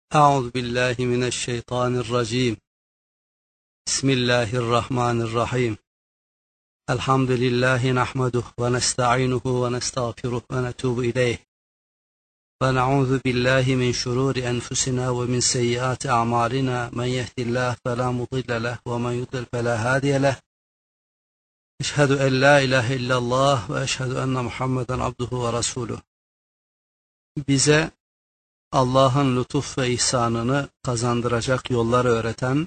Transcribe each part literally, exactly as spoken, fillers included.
أعوذ بالله من الشيطان الرجيم. بسم الله الرحمن الرحيم. الحمد لله نحمده ونستعينه ونستغفره ونتوب إليه ونعوذ بالله من شرور أنفسنا ومن سيئات أعمالنا. من يهد الله فلا مضل له ومن يضلل فلا هادي له. أشهد أن لا إله إلا الله وأشهد أن محمدا عبده ورسوله. Bize Allah'ın lütuf ve ihsanını kazandıracak yolları öğreten,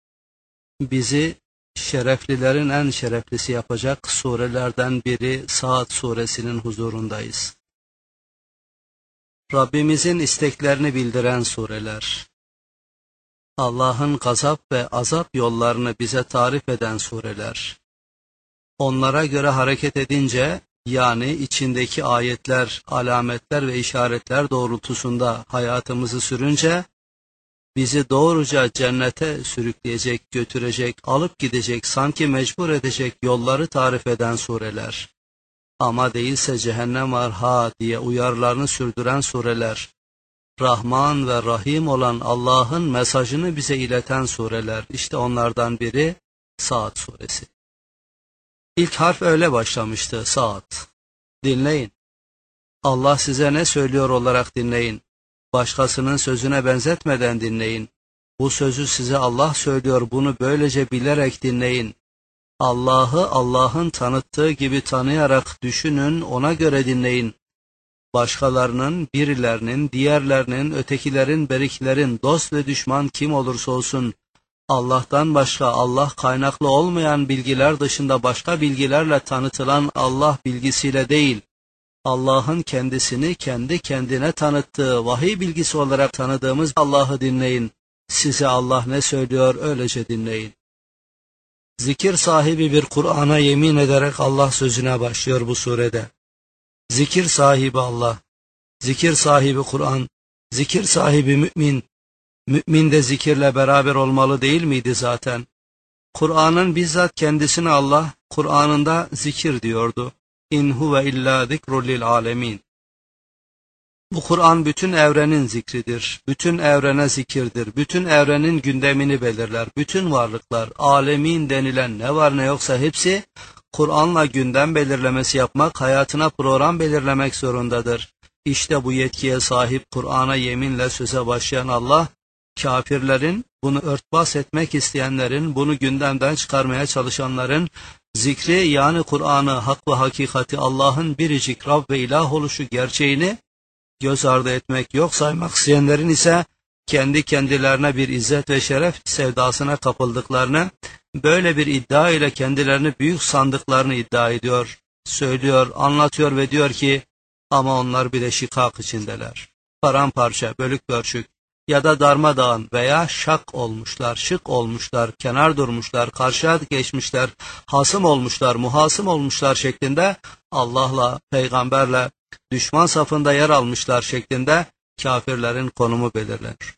bizi şereflilerin en şereflisi yapacak surelerden biri Saat suresinin huzurundayız. Rabbimizin isteklerini bildiren sureler, Allah'ın gazap ve azap yollarını bize tarif eden sureler, onlara göre hareket edince, yani içindeki ayetler, alametler ve işaretler doğrultusunda hayatımızı sürünce, bizi doğruca cennete sürükleyecek, götürecek, alıp gidecek, sanki mecbur edecek yolları tarif eden sureler. Ama değilse cehennem var ha diye uyarılarını sürdüren sureler. Rahman ve Rahim olan Allah'ın mesajını bize ileten sureler. İşte onlardan biri Saat suresi. İlk harf öyle başlamıştı, Saat. Dinleyin. Allah size ne söylüyor olarak dinleyin. Başkasının sözüne benzetmeden dinleyin. Bu sözü size Allah söylüyor, bunu böylece bilerek dinleyin. Allah'ı Allah'ın tanıttığı gibi tanıyarak düşünün, ona göre dinleyin. Başkalarının, birilerinin, diğerlerinin, ötekilerin, beriklerin, dost ve düşman kim olursa olsun, Allah'tan başka, Allah kaynaklı olmayan bilgiler dışında başka bilgilerle tanıtılan Allah bilgisiyle değil, Allah'ın kendisini kendi kendine tanıttığı vahiy bilgisi olarak tanıdığımız Allah'ı dinleyin. Size Allah ne söylüyor, öylece dinleyin. Zikir sahibi bir Kur'an'a yemin ederek Allah sözüne başlıyor bu surede. Zikir sahibi Allah, zikir sahibi Kur'an, zikir sahibi mümin. Mümin de zikirle beraber olmalı değil miydi zaten? Kur'an'ın bizzat kendisine Allah, Kur'an'ında zikir diyordu. İn huve illa zikrun lil alemin. Bu Kur'an bütün evrenin zikridir, bütün evrene zikirdir, bütün evrenin gündemini belirler, bütün varlıklar, alemin denilen ne var ne yoksa hepsi, Kur'an'la gündem belirlemesi yapmak, hayatına program belirlemek zorundadır. İşte bu yetkiye sahip Kur'an'a yeminle söze başlayan Allah, kafirlerin, bunu örtbas etmek isteyenlerin, bunu gündemden çıkarmaya çalışanların, zikri yani Kur'an'ı, hak ve hakikati, Allah'ın biricik Rab ve ilah oluşu gerçeğini göz ardı etmek, yok saymak isteyenlerin ise kendi kendilerine bir izzet ve şeref sevdasına kapıldıklarını, böyle bir iddia ile kendilerini büyük sandıklarını iddia ediyor, söylüyor, anlatıyor ve diyor ki, ama onlar bir de şikak içindeler. Paramparça, bölük pörçük ya da darmadağın veya şak olmuşlar, şık olmuşlar, kenar durmuşlar, karşıya geçmişler, hasım olmuşlar, muhasım olmuşlar şeklinde Allah'la, peygamberle düşman safında yer almışlar şeklinde kafirlerin konumu belirlenir.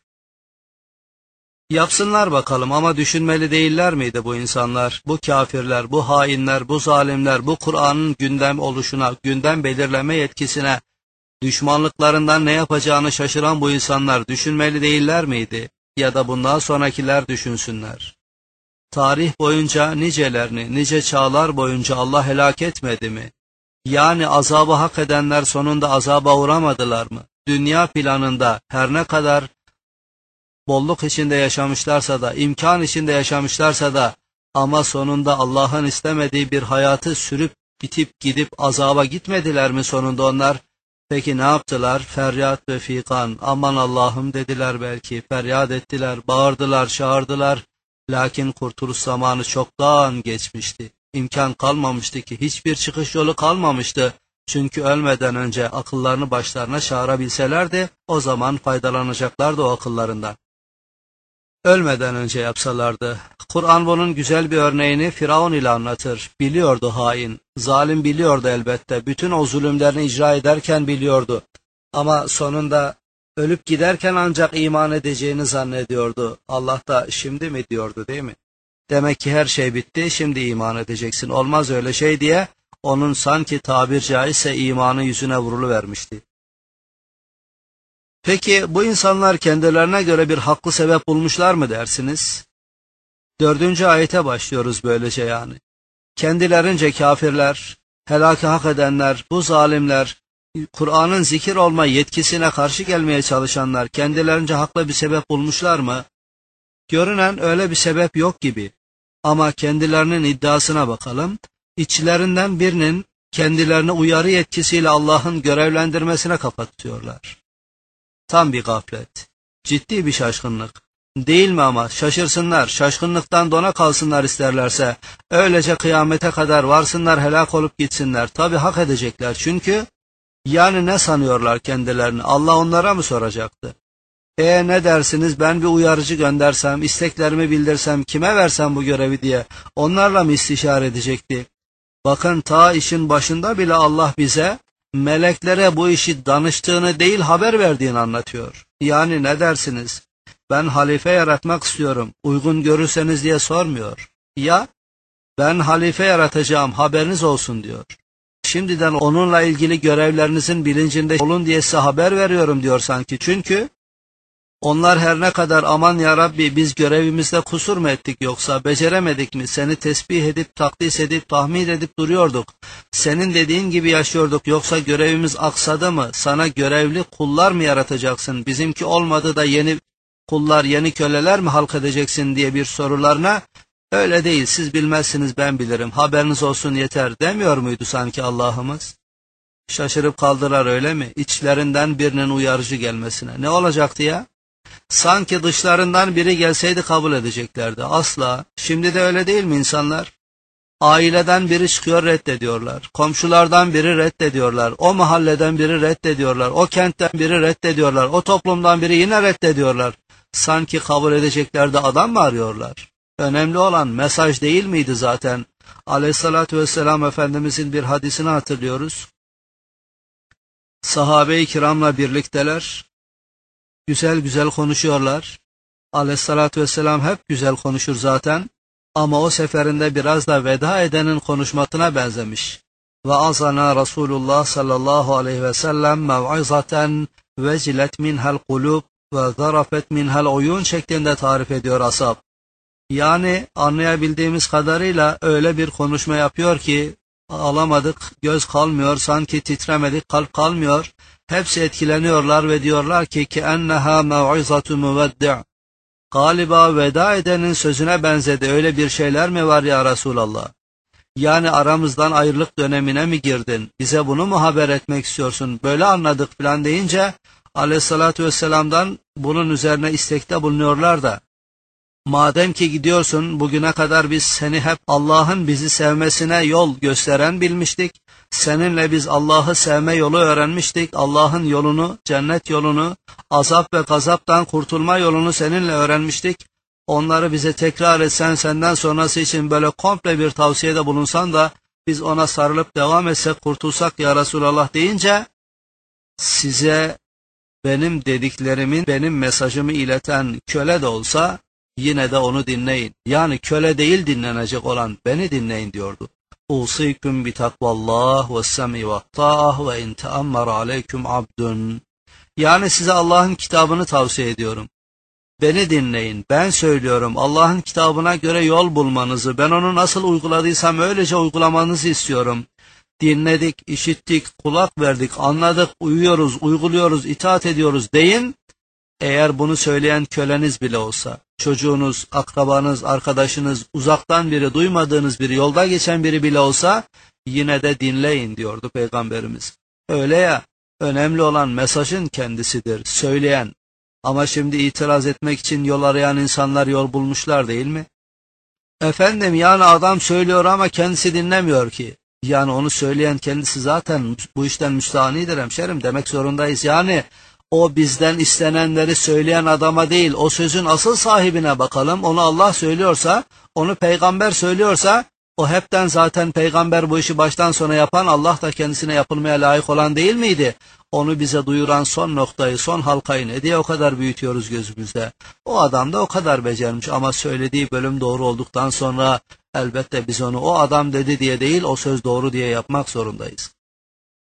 Yapsınlar bakalım, ama düşünmeli değiller miydi bu insanlar, bu kafirler, bu hainler, bu zalimler, bu Kur'an'ın gündem oluşuna, gündem belirleme yetkisine, düşmanlıklarından ne yapacağını şaşıran bu insanlar düşünmeli değiller miydi? Ya da bundan sonrakiler düşünsünler. Tarih boyunca nicelerini, nice çağlar boyunca Allah helak etmedi mi? Yani azabı hak edenler sonunda azaba uğramadılar mı? Dünya planında her ne kadar bolluk içinde yaşamışlarsa da, imkan içinde yaşamışlarsa da, ama sonunda Allah'ın istemediği bir hayatı sürüp bitip gidip azaba gitmediler mi sonunda onlar? Peki ne yaptılar? Feryat ve fikan, aman Allah'ım dediler belki, feryat ettiler, bağırdılar, çağırdılar. Lakin kurtuluş zamanı çoktan geçmişti. İmkan kalmamıştı ki, hiçbir çıkış yolu kalmamıştı. Çünkü ölmeden önce akıllarını başlarına çağırabilselerdi, o zaman faydalanacaklardı o akıllarından. Ölmeden önce yapsalardı. Kur'an bunun güzel bir örneğini Firavun ile anlatır. Biliyordu hain, zalim biliyordu elbette. Bütün o zulümlerini icra ederken biliyordu. Ama sonunda ölüp giderken ancak iman edeceğini zannediyordu. Allah da şimdi mi diyordu, değil mi? Demek ki her şey bitti, şimdi iman edeceksin. Olmaz öyle şey diye onun sanki tabir caizse imanı yüzüne vuruluvermişti. Peki bu insanlar kendilerine göre bir haklı sebep bulmuşlar mı dersiniz? Dördüncü ayete başlıyoruz böylece yani. Kendilerince kafirler, helâkı hak edenler, bu zalimler, Kur'an'ın zikir olma yetkisine karşı gelmeye çalışanlar kendilerince haklı bir sebep bulmuşlar mı? Görünen öyle bir sebep yok gibi. Ama kendilerinin iddiasına bakalım. İçlerinden birinin kendilerini uyarı yetkisiyle Allah'ın görevlendirmesine kapatıyorlar. Tam bir gaflet, ciddi bir şaşkınlık. Değil mi ama şaşırsınlar, şaşkınlıktan dona kalsınlar isterlerse, öylece kıyamete kadar varsınlar helak olup gitsinler. Tabi hak edecekler çünkü, yani ne sanıyorlar kendilerini, Allah onlara mı soracaktı? E ne dersiniz, ben bir uyarıcı göndersem, isteklerimi bildirsem, kime versem bu görevi diye, onlarla mı istişare edecekti? Bakın ta işin başında bile Allah bize, meleklere bu işi danıştığını değil haber verdiğini anlatıyor. Yani ne dersiniz? Ben halife yaratmak istiyorum, uygun görürseniz diye sormuyor. Ya, ben halife yaratacağım, haberiniz olsun diyor. Şimdiden onunla ilgili görevlerinizin bilincinde olun diye size haber veriyorum diyor sanki. Çünkü onlar her ne kadar aman ya Rabbi biz görevimizde kusur mu ettik yoksa beceremedik mi, seni tesbih edip takdis edip tahmid edip duruyorduk, senin dediğin gibi yaşıyorduk yoksa görevimiz aksadı mı, sana görevli kullar mı yaratacaksın, bizimki olmadı da yeni kullar, yeni köleler mi halk edeceksin diye bir sorularına, öyle değil siz bilmezsiniz ben bilirim, haberiniz olsun yeter demiyor muydu sanki Allah'ımız? Şaşırıp kaldılar öyle mi? İçlerinden birinin uyarıcı gelmesine. Ne olacaktı ya? Sanki dışlarından biri gelseydi kabul edeceklerdi. Asla. Şimdi de öyle değil mi insanlar? Aileden biri çıkıyor reddediyorlar. Komşulardan biri reddediyorlar. O mahalleden biri reddediyorlar. O kentten biri reddediyorlar. O toplumdan biri yine reddediyorlar. Sanki kabul edecekler de adam mı arıyorlar? Önemli olan mesaj değil miydi zaten? Aleyhissalatü vesselam Efendimizin bir hadisini hatırlıyoruz. Sahabe-i kiramla birlikteler. Güzel güzel konuşuyorlar. Aleyhissalatü vesselam hep güzel konuşur zaten. Ama o seferinde biraz da veda edenin konuşmasına benzemiş. Ve azana Resulullah sallallahu aleyhi ve sellem mev'izaten vecilet minhel kulub ve zarafet minhel uyun şeklinde tarif ediyor ashab. Yani anlayabildiğimiz kadarıyla öyle bir konuşma yapıyor ki alamadık, göz kalmıyor, sanki titremedik, kalp kalmıyor. Hepsi etkileniyorlar ve diyorlar ki ki enneha mev'izatu muveddi'. Galiba veda edenin sözüne benzedi. Öyle bir şeyler mi var ya Resulallah? Yani aramızdan ayrılık dönemine mi girdin? Bize bunu mu haber etmek istiyorsun? Böyle anladık falan deyince Aleyhissalatü vesselam'dan bunun üzerine istekte bulunuyorlar da. Madem ki gidiyorsun, bugüne kadar biz seni hep Allah'ın bizi sevmesine yol gösteren bilmiştik. Seninle biz Allah'ı sevme yolu öğrenmiştik. Allah'ın yolunu, cennet yolunu, azap ve gazaptan kurtulma yolunu seninle öğrenmiştik. Onları bize tekrar etsen, senden sonrası için böyle komple bir tavsiyede bulunsan da biz ona sarılıp devam etsek, kurtulsak ya Resulallah deyince, size benim dediklerimin, benim mesajımı ileten köle de olsa yine de onu dinleyin. Yani köle değil dinlenecek olan beni dinleyin diyordu. Usikum bi takvallah ve semi ve ta'ah ve in teammar aleyküm abdun. Yani size Allah'ın kitabını tavsiye ediyorum. Beni dinleyin. Ben söylüyorum. Allah'ın kitabına göre yol bulmanızı, ben onu nasıl uyguladıysam öylece uygulamanızı istiyorum. Dinledik, işittik, kulak verdik, anladık, uyuyoruz, uyguluyoruz, itaat ediyoruz deyin. Eğer bunu söyleyen köleniz bile olsa, çocuğunuz, akrabanız, arkadaşınız, uzaktan biri, duymadığınız biri, yolda geçen biri bile olsa, yine de dinleyin diyordu Peygamberimiz. Öyle ya, önemli olan mesajın kendisidir, söyleyen. Ama şimdi itiraz etmek için yol arayan insanlar yol bulmuşlar değil mi? Efendim yani adam söylüyor ama kendisi dinlemiyor ki. Yani onu söyleyen kendisi zaten bu işten müstahanidir hemşerim demek zorundayız. Yani o bizden istenenleri söyleyen adama değil, o sözün asıl sahibine bakalım. Onu Allah söylüyorsa, onu peygamber söylüyorsa, o hepten zaten peygamber bu işi baştan sona yapan, Allah da kendisine yapılmaya layık olan değil miydi? Onu bize duyuran son noktayı, son halkayı ne diye o kadar büyütüyoruz gözümüzde? O adam da o kadar becermiş ama söylediği bölüm doğru olduktan sonra elbette biz onu o adam dedi diye değil, o söz doğru diye yapmak zorundayız.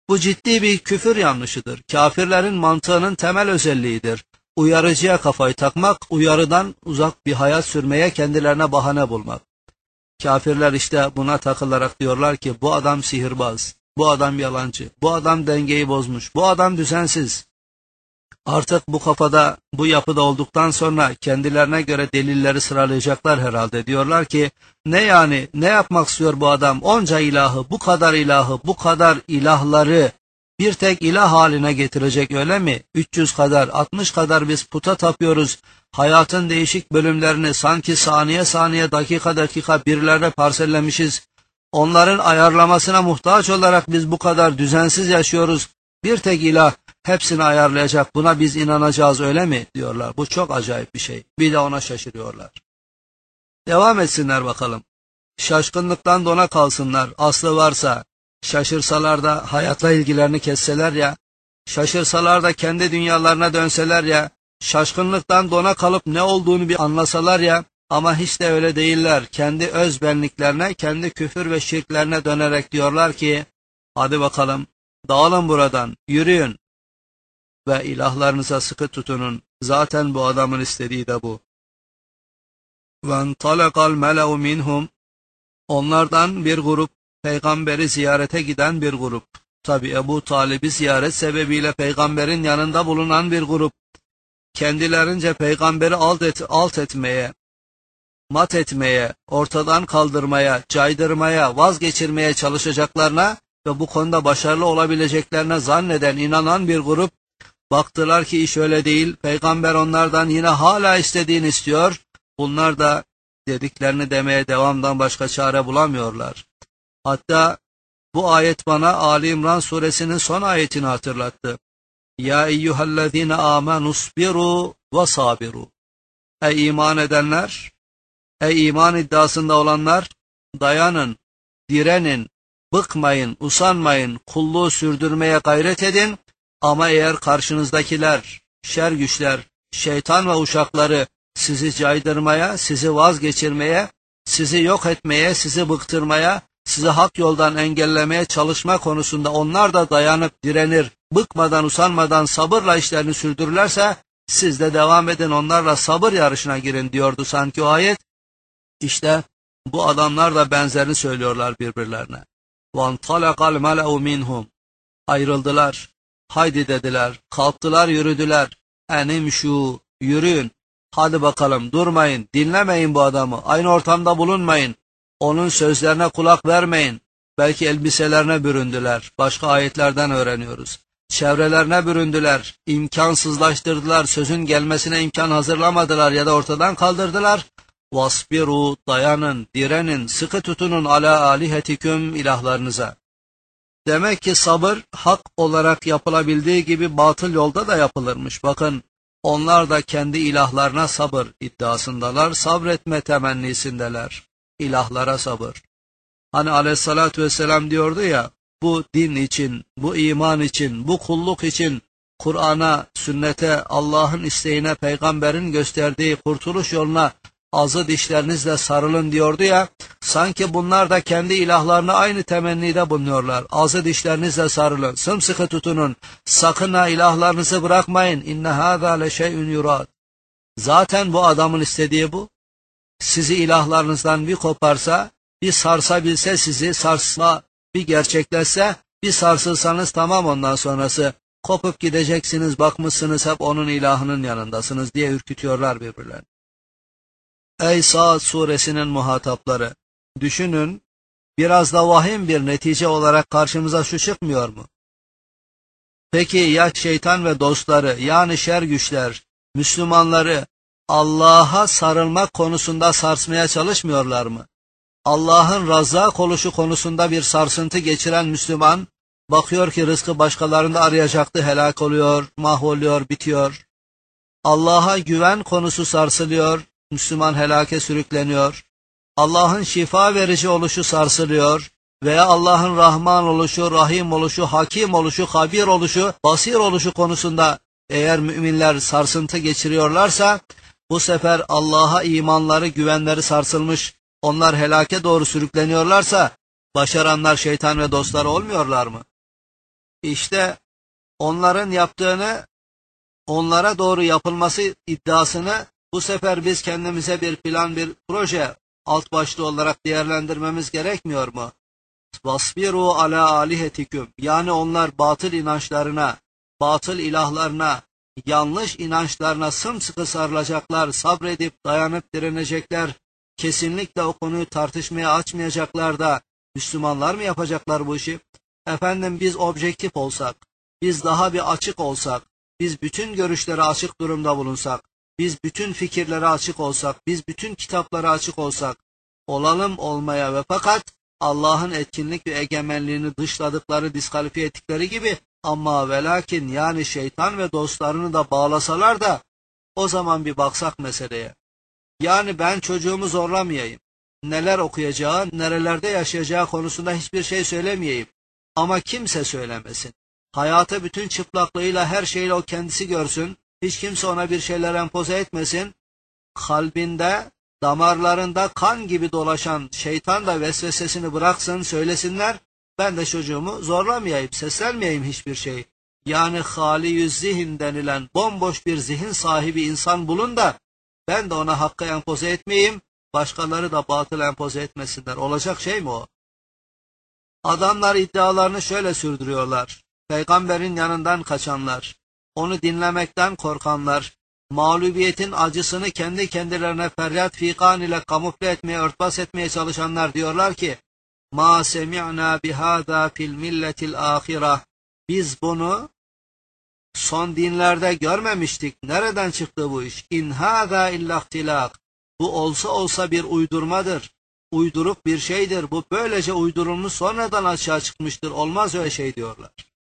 Bu ciddi bir küfür yanlışıdır. Kafirlerin mantığının temel özelliğidir. Uyarıcıya kafayı takmak, uyarıdan uzak bir hayat sürmeye kendilerine bahane bulmak. Kafirler işte buna takılarak diyorlar ki bu adam sihirbaz, bu adam yalancı, bu adam dengeyi bozmuş, bu adam düzensiz. Artık bu kafada, bu yapıda olduktan sonra kendilerine göre delilleri sıralayacaklar herhalde. Diyorlar ki ne yani, ne yapmak istiyor bu adam? Onca ilahı, bu kadar ilahı, bu kadar ilahları bir tek ilah haline getirecek öyle mi? üç yüz kadar, altmış kadar biz puta tapıyoruz. Hayatın değişik bölümlerini sanki saniye saniye, dakika dakika birilerine parsellemişiz. Onların ayarlamasına muhtaç olarak biz bu kadar düzensiz yaşıyoruz. Bir tek ilah hepsini ayarlayacak, buna biz inanacağız öyle mi diyorlar. Bu çok acayip bir şey. Bir de ona şaşırıyorlar. Devam etsinler bakalım. Şaşkınlıktan dona kalsınlar. Aslı varsa, şaşırsalar da hayatla ilgilerini kesseler ya, şaşırsalar da kendi dünyalarına dönseler ya, şaşkınlıktan dona kalıp ne olduğunu bir anlasalar ya, ama hiç de öyle değiller. Kendi öz benliklerine, kendi küfür ve şirklerine dönerek diyorlar ki, hadi bakalım, dağılın buradan, yürüyün ve ilahlarınıza sıkı tutunun. Zaten bu adamın istediği de bu. وَانْطَلَقَ الْمَلَأُ مِنْهُمْ Onlardan bir grup, peygamberi ziyarete giden bir grup. Tabi Ebu Talib'i ziyaret sebebiyle peygamberin yanında bulunan bir grup. Kendilerince peygamberi alt, et, alt etmeye, mat etmeye, ortadan kaldırmaya, caydırmaya, vazgeçirmeye çalışacaklarına ve bu konuda başarılı olabileceklerine zanneden, inanan bir grup, baktılar ki iş öyle değil, peygamber onlardan yine hala istediğini istiyor, bunlar da dediklerini demeye devamdan başka çare bulamıyorlar. Hatta bu ayet bana Ali İmran suresinin son ayetini hatırlattı. Ya eyyühellezine amenusbiru ve sabiru. Ey iman edenler, ey iman iddiasında olanlar, dayanın, direnin, bıkmayın, usanmayın, kulluğu sürdürmeye gayret edin, ama eğer karşınızdakiler, şer güçler, şeytan ve uşakları sizi caydırmaya, sizi vazgeçirmeye, sizi yok etmeye, sizi bıktırmaya, sizi hak yoldan engellemeye çalışma konusunda onlar da dayanıp direnir, bıkmadan, usanmadan sabırla işlerini sürdürürlerse, siz de devam edin, onlarla sabır yarışına girin diyordu sanki o ayet. İşte bu adamlar da benzerini söylüyorlar birbirlerine. وَانْطَلَقَ الْمَلَأُ مِنْهُمْ Ayrıldılar, haydi dediler, kalktılar, yürüdüler. Enimşu, yürüyün, hadi bakalım, durmayın, dinlemeyin bu adamı, aynı ortamda bulunmayın, onun sözlerine kulak vermeyin. Belki elbiselerine büründüler, başka ayetlerden öğreniyoruz. Çevrelerine büründüler, imkansızlaştırdılar, sözün gelmesine imkan hazırlamadılar ya da ortadan kaldırdılar. Vasbiru, dayanın, direnin, sıkı tutunun ala alihetiküm, ilahlarınıza. Demek ki sabır hak olarak yapılabildiği gibi batıl yolda da yapılırmış. Bakın, onlar da kendi ilahlarına sabır iddiasındalar, sabretme temennisindeler. İlahlara sabır. Hani aleyhissalatü vesselam diyordu ya, bu din için, bu iman için, bu kulluk için, Kur'an'a, sünnete, Allah'ın isteğine, peygamberin gösterdiği kurtuluş yoluna azı dişlerinizle sarılın diyordu ya, sanki bunlar da kendi ilahlarına aynı temennide bulunuyorlar. Azı dişlerinizle sarılın, sımsıkı tutunun, sakın ha ilahlarınızı bırakmayın. İnne hâzâ leşey'ün yurâd. Zaten bu adamın istediği bu. Sizi ilahlarınızdan bir koparsa, bir sarsabilse, sizi sarsma bir gerçekleşse, bir sarsılsanız tamam, ondan sonrası kopup gideceksiniz, bakmışsınız hep onun ilahının yanındasınız diye ürkütüyorlar birbirlerini. Ey Saat suresinin muhatapları, düşünün, biraz da vahim bir netice olarak karşımıza şu çıkmıyor mu? Peki ya şeytan ve dostları, yani şer güçler, Müslümanları Allah'a sarılmak konusunda sarsmaya çalışmıyorlar mı? Allah'ın Razzak oluşu konusunda bir sarsıntı geçiren Müslüman, bakıyor ki rızkı başkalarında arayacaktı, helak oluyor, mahvoluyor, bitiyor. Allah'a güven konusu sarsılıyor, Müslüman helake sürükleniyor. Allah'ın şifa verici oluşu sarsılıyor veya Allah'ın Rahman oluşu, Rahim oluşu, Hakim oluşu, Habir oluşu, Basir oluşu konusunda eğer müminler sarsıntı geçiriyorlarsa, bu sefer Allah'a imanları, güvenleri sarsılmış, onlar helake doğru sürükleniyorlarsa, başaranlar şeytan ve dostları olmuyorlar mı? İşte onların yaptığını, onlara doğru yapılması iddiasını bu sefer biz kendimize bir plan, bir proje alt başlığı olarak değerlendirmemiz gerekmiyor mu? Vasbiru ala alihetiküm. Yani onlar batıl inançlarına, batıl ilahlarına, yanlış inançlarına sımsıkı sarılacaklar, sabredip dayanıp direnecekler. Kesinlikle o konuyu tartışmaya açmayacaklar da Müslümanlar mı yapacaklar bu işi? Efendim biz objektif olsak, biz daha bir açık olsak, biz bütün görüşlere açık durumda bulunsak, biz bütün fikirlere açık olsak, biz bütün kitaplara açık olsak, olalım olmaya ve fakat Allah'ın etkinlik ve egemenliğini dışladıkları, diskalifiye ettikleri gibi ama ve lakin yani şeytan ve dostlarını da bağlasalar da o zaman bir baksak meseleye. Yani ben çocuğumu zorlamayayım. Neler okuyacağı, nerelerde yaşayacağı konusunda hiçbir şey söylemeyeyim. Ama kimse söylemesin. Hayatı bütün çıplaklığıyla, her şeyle o kendisi görsün. Hiç kimse ona bir şeyler empoze etmesin. Kalbinde, damarlarında kan gibi dolaşan şeytan da vesvesesini bıraksın, söylesinler. Ben de çocuğumu zorlamayayım, seslenmeyeyim hiçbir şey. Yani hali yüz zihin denilen bomboş bir zihin sahibi insan bulun da ben de ona hakkı empoze etmeyeyim, başkaları da batıl empoze etmesinler. Olacak şey mi o? Adamlar iddialarını şöyle sürdürüyorlar. Peygamberin yanından kaçanlar, onu dinlemekten korkanlar, mağlubiyetin acısını kendi kendilerine feryat figan ile kamufle etmeye, örtbas etmeye çalışanlar diyorlar ki, مَا سَمِعْنَا بِهَذَا فِي الْمِلَّةِ الْآخِرَةِ Biz bunu son dinlerde görmemiştik. Nereden çıktı bu iş? İn hâzâ illa ihtilâk. Bu olsa olsa bir uydurmadır. Uyduruk bir şeydir. Bu böylece uydurulmuş sonradan açığa çıkmıştır. Olmaz öyle şey diyorlar.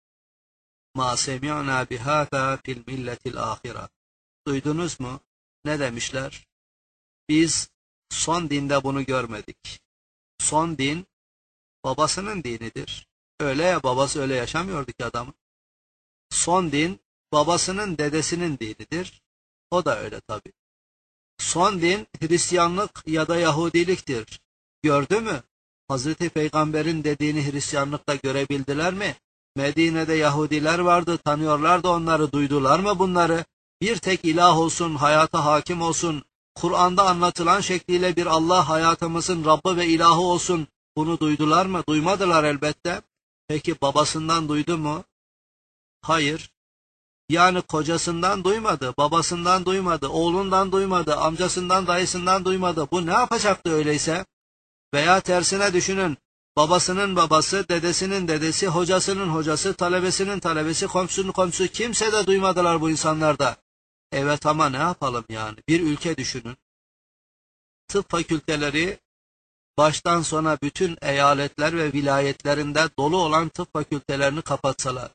Ma semi'na bihâzâ fil milletil âhire. Duydunuz mu? Ne demişler? Biz son dinde bunu görmedik. Son din babasının dinidir. Öyle ya, babası öyle yaşamıyordu ki adamın. Son din babasının dedesinin dinidir. O da öyle tabi. Son din Hristiyanlık ya da Yahudiliktir. Gördü mü? Hazreti Peygamber'in dediğini Hristiyanlıkta görebildiler mi? Medine'de Yahudiler vardı, tanıyorlardı onları, duydular mı bunları? Bir tek ilah olsun, hayata hakim olsun, Kur'an'da anlatılan şekliyle bir Allah hayatımızın Rabbı ve ilahı olsun. Bunu duydular mı? Duymadılar elbette. Peki babasından duydu mu? Hayır. Yani kocasından duymadı, babasından duymadı, oğlundan duymadı, amcasından, dayısından duymadı. Bu ne yapacaktı öyleyse? Veya tersine düşünün. Babasının babası, dedesinin dedesi, hocasının hocası, talebesinin talebesi, komşunun komşusu, kimse de duymadılar bu insanlarda. Evet ama ne yapalım yani? Bir ülke düşünün. Tıp fakülteleri baştan sona bütün eyaletler ve vilayetlerinde dolu olan tıp fakültelerini kapatsalar,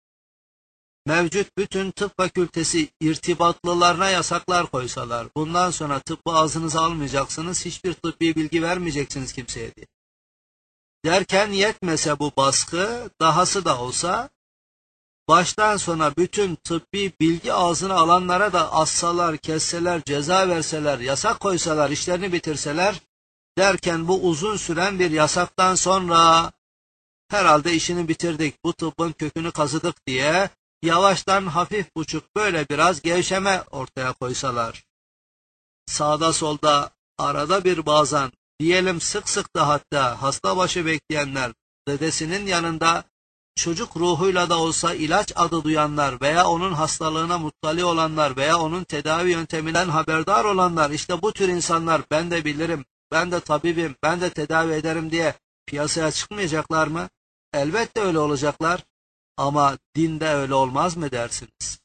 mevcut bütün tıp fakültesi irtibatlılarına yasaklar koysalar, bundan sonra tıbbı ağzınıza almayacaksınız, hiçbir tıbbi bilgi vermeyeceksiniz kimseye diye. Derken yetmese bu baskı, dahası da olsa, baştan sona bütün tıbbi bilgi ağzına alanlara da assalar, kesseler, ceza verseler, yasak koysalar, işlerini bitirseler, derken bu uzun süren bir yasaktan sonra herhalde işini bitirdik, bu tıbbın kökünü kazıdık diye yavaştan hafif buçuk böyle biraz gevşeme ortaya koysalar, sağda solda arada bir bazen, diyelim sık sık da hatta hasta başı bekleyenler, dedesinin yanında çocuk ruhuyla da olsa ilaç adı duyanlar veya onun hastalığına muttali olanlar veya onun tedavi yönteminden haberdar olanlar, işte bu tür insanlar ben de bilirim, ben de tabibim, ben de tedavi ederim diye piyasaya çıkmayacaklar mı? Elbette öyle olacaklar. Ama dinde öyle olmaz mı dersiniz?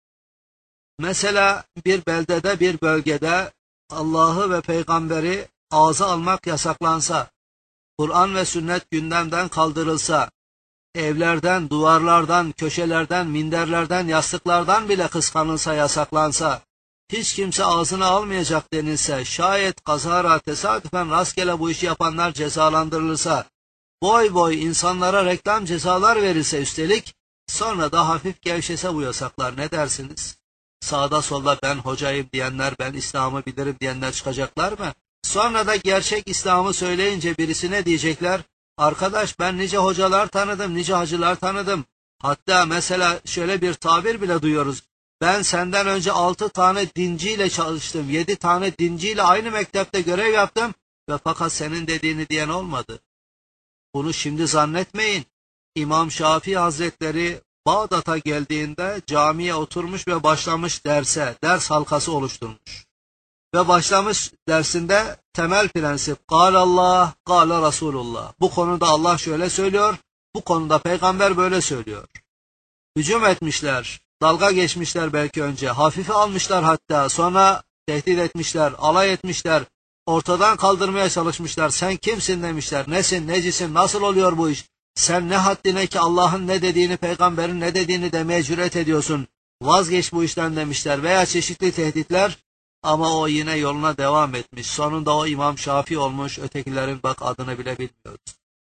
Mesela bir beldede, bir bölgede Allah'ı ve peygamberi ağza almak yasaklansa, Kur'an ve sünnet gündemden kaldırılsa, evlerden, duvarlardan, köşelerden, minderlerden, yastıklardan bile kıskanılsa, yasaklansa, hiç kimse ağzına almayacak denilse, şayet kazara, tesadüfen rastgele bu işi yapanlar cezalandırılırsa, boy boy insanlara reklam cezalar verilse üstelik, sonra da hafif gevşese bu yasaklar, ne dersiniz? Sağda solda ben hocayım diyenler, ben İslam'ı bilirim diyenler çıkacaklar mı? Sonra da gerçek İslam'ı söyleyince birisine diyecekler, arkadaş ben nice hocalar tanıdım, nice hacılar tanıdım, Hatta mesela şöyle bir tabir bile duyuyoruz. Ben senden önce altı tane dinciyle çalıştım, yedi tane dinciyle aynı mektepte görev yaptım ve fakat senin dediğini diyen olmadı. Bunu şimdi zannetmeyin. İmam Şafii Hazretleri Bağdat'a geldiğinde camiye oturmuş ve başlamış derse, ders halkası oluşturmuş. Ve başlamış dersinde temel prensip, Kâlallah, Kâle Resulullah. Bu konuda Allah şöyle söylüyor, bu konuda peygamber böyle söylüyor. Hücum etmişler, dalga geçmişler belki önce, hafife almışlar hatta, sonra tehdit etmişler, alay etmişler, ortadan kaldırmaya çalışmışlar. Sen kimsin demişler, nesin, necisin, nasıl oluyor bu iş? Sen ne haddine ki Allah'ın ne dediğini, peygamberin ne dediğini demeye cüret ediyorsun. Vazgeç bu işten demişler veya çeşitli tehditler. Ama o yine yoluna devam etmiş. Sonunda o İmam Şafii olmuş, ötekilerin bak adını bile bilmiyoruz.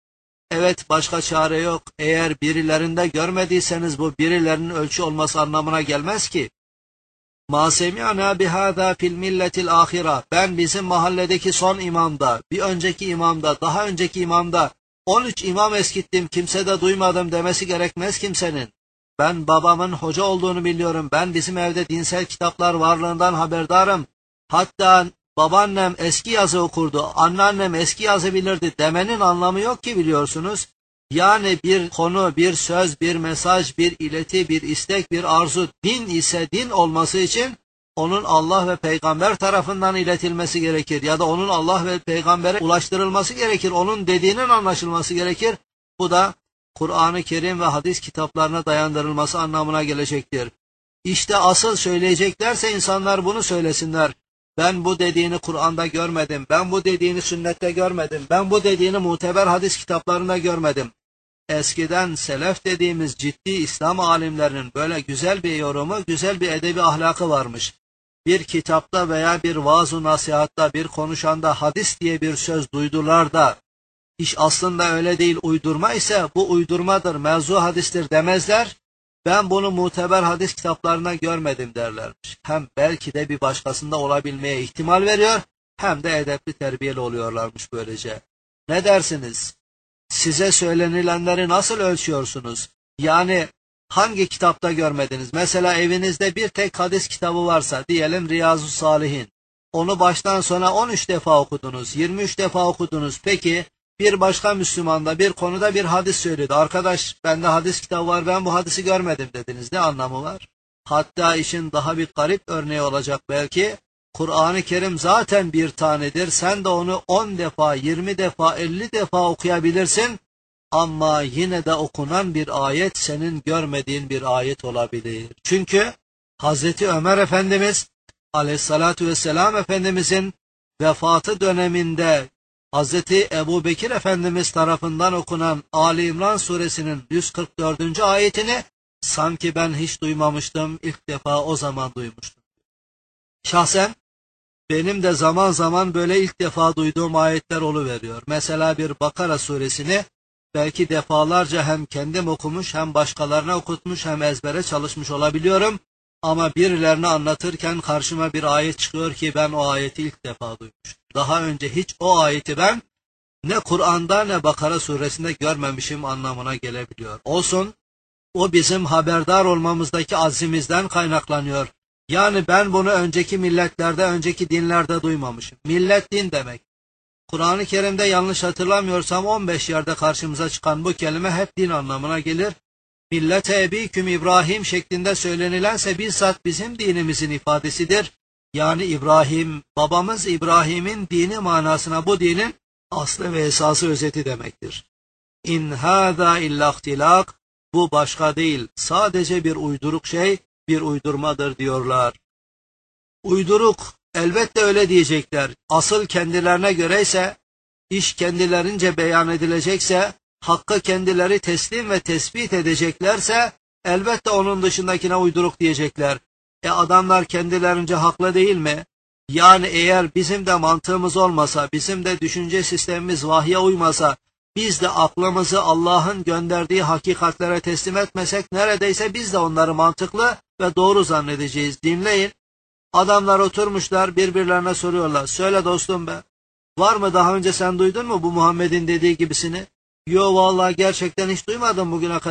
Evet, başka çare yok. Eğer birilerinde görmediyseniz bu birilerinin ölçü olması anlamına gelmez ki. مَا سَمِعْنَا بِهَذَا فِي الْمِلَّةِ الْآخِرَةِ Ben bizim mahalledeki son imamda, bir önceki imamda, daha önceki imamda on üç imam eskittim, kimse de duymadım demesi gerekmez kimsenin. Ben babamın hoca olduğunu biliyorum. Ben bizim evde dinsel kitaplar varlığından haberdarım. Hatta babaannem eski yazı okurdu, anneannem eski yazı bilirdi demenin anlamı yok ki biliyorsunuz. Yani bir konu, bir söz, bir mesaj, bir ileti, bir istek, bir arzu din ise din olması için onun Allah ve peygamber tarafından iletilmesi gerekir. Ya da onun Allah ve peygambere ulaştırılması gerekir. Onun dediğinin anlaşılması gerekir. Bu da Kur'an-ı Kerim ve hadis kitaplarına dayandırılması anlamına gelecektir. İşte asıl söyleyeceklerse insanlar bunu söylesinler. Ben bu dediğini Kur'an'da görmedim, ben bu dediğini sünnette görmedim, ben bu dediğini muteber hadis kitaplarında görmedim. Eskiden selef dediğimiz ciddi İslam alimlerinin böyle güzel bir yorumu, güzel bir edebi ahlakı varmış. Bir kitapta veya bir vaaz-ı nasihatta, bir konuşanda hadis diye bir söz duydular da, İş aslında öyle değil, uydurma ise bu uydurmadır, mevzu hadistir demezler. Ben bunu muteber hadis kitaplarına görmedim derlermiş. Hem belki de bir başkasında olabilmeye ihtimal veriyor, hem de edepli terbiyeli oluyorlarmış böylece. Ne dersiniz? Size söylenilenleri nasıl ölçüyorsunuz? Yani hangi kitapta görmediniz? Mesela evinizde bir tek hadis kitabı varsa, diyelim Riyazu Salihin. Onu baştan sona on üç defa okudunuz, yirmi üç defa okudunuz. Peki, bir başka Müslüman da bir konuda bir hadis söyledi. Arkadaş, bende hadis kitabı var, ben bu hadisi görmedim dediniz. Ne anlamı var? Hatta işin daha bir garip örneği olacak belki. Kur'an-ı Kerim zaten bir tanedir. Sen de onu on defa, yirmi defa, elli defa okuyabilirsin. Ama yine de okunan bir ayet senin görmediğin bir ayet olabilir. Çünkü Hazreti Ömer Efendimiz, Aleyhissalatu vesselam Efendimizin vefatı döneminde Hazreti Ebu Bekir Efendimiz tarafından okunan Ali İmran suresinin yüz kırk dördüncü ayetini sanki ben hiç duymamıştım, ilk defa o zaman duymuştum. Şahsen benim de zaman zaman böyle ilk defa duyduğum ayetler oluveriyor. Mesela bir Bakara suresini belki defalarca hem kendim okumuş, hem başkalarına okutmuş, hem ezbere çalışmış olabiliyorum. Ama birilerine anlatırken karşıma bir ayet çıkıyor ki ben o ayeti ilk defa duymuştum. Daha önce hiç o ayeti ben ne Kur'an'da ne Bakara suresinde görmemişim anlamına gelebiliyor. Olsun, o bizim haberdar olmamızdaki azimizden kaynaklanıyor. Yani ben bunu önceki milletlerde, önceki dinlerde duymamışım. Millet din demek. Kur'an-ı Kerim'de yanlış hatırlamıyorsam on beş yerde karşımıza çıkan bu kelime hep din anlamına gelir. Millete ebiküm İbrahim şeklinde söylenilense bizzat bizim dinimizin ifadesidir. Yani İbrahim, babamız İbrahim'in dini manasına bu dinin aslı ve esası özeti demektir. İn hâzâ illa ihtilâk, bu başka değil, sadece bir uyduruk şey, bir uydurmadır diyorlar. Uyduruk, elbette öyle diyecekler. Asıl kendilerine göre ise, iş kendilerince beyan edilecekse, hakkı kendileri teslim ve tespit edeceklerse, elbette onun dışındakine uyduruk diyecekler. E adamlar kendilerince haklı değil mi? Yani eğer bizim de mantığımız olmasa, bizim de düşünce sistemimiz vahye uymasa, biz de aklımızı Allah'ın gönderdiği hakikatlere teslim etmesek, neredeyse biz de onları mantıklı ve doğru zannedeceğiz. Dinleyin. Adamlar oturmuşlar, birbirlerine soruyorlar. Söyle dostum be, var mı daha önce sen duydun mu bu Muhammed'in dediği gibisini? Yo vallahi gerçekten hiç duymadım bugüne kadar.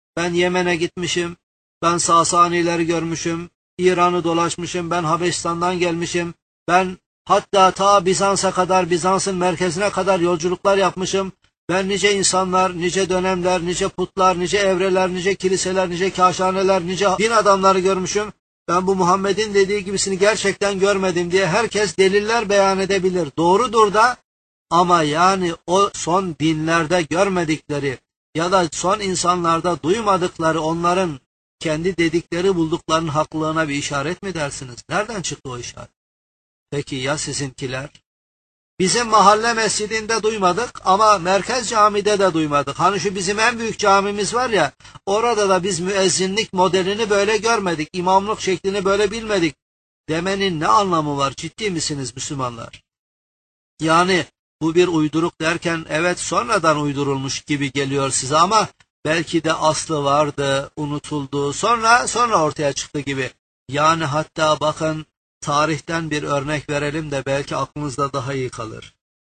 Ben Yemen'e gitmişim, ben Sasanileri görmüşüm, İran'ı dolaşmışım, ben Habeşistan'dan gelmişim, ben hatta ta Bizans'a kadar, Bizans'ın merkezine kadar yolculuklar yapmışım. Ben nice insanlar, nice dönemler, nice putlar, nice evreler, nice kiliseler, nice kâşhaneler, nice din adamları görmüşüm. Ben bu Muhammed'in dediği gibisini gerçekten görmedim diye herkes deliller beyan edebilir. Doğrudur da, ama yani o son dinlerde görmedikleri ya da son insanlarda duymadıkları, onların kendi dedikleri bulduklarının haklılığına bir işaret mi dersiniz? Nereden çıktı o işaret? Peki ya sizinkiler? Bizim mahalle mescidinde duymadık ama merkez camide de duymadık. Hani şu bizim en büyük camimiz var ya, orada da biz müezzinlik modelini böyle görmedik, imamlık şeklini böyle bilmedik demenin ne anlamı var? Ciddi misiniz Müslümanlar? Yani bu bir uyduruk derken evet sonradan uydurulmuş gibi geliyor size ama belki de aslı vardı, unutuldu, sonra sonra ortaya çıktı gibi. Yani hatta bakın, tarihten bir örnek verelim de belki aklınızda daha iyi kalır.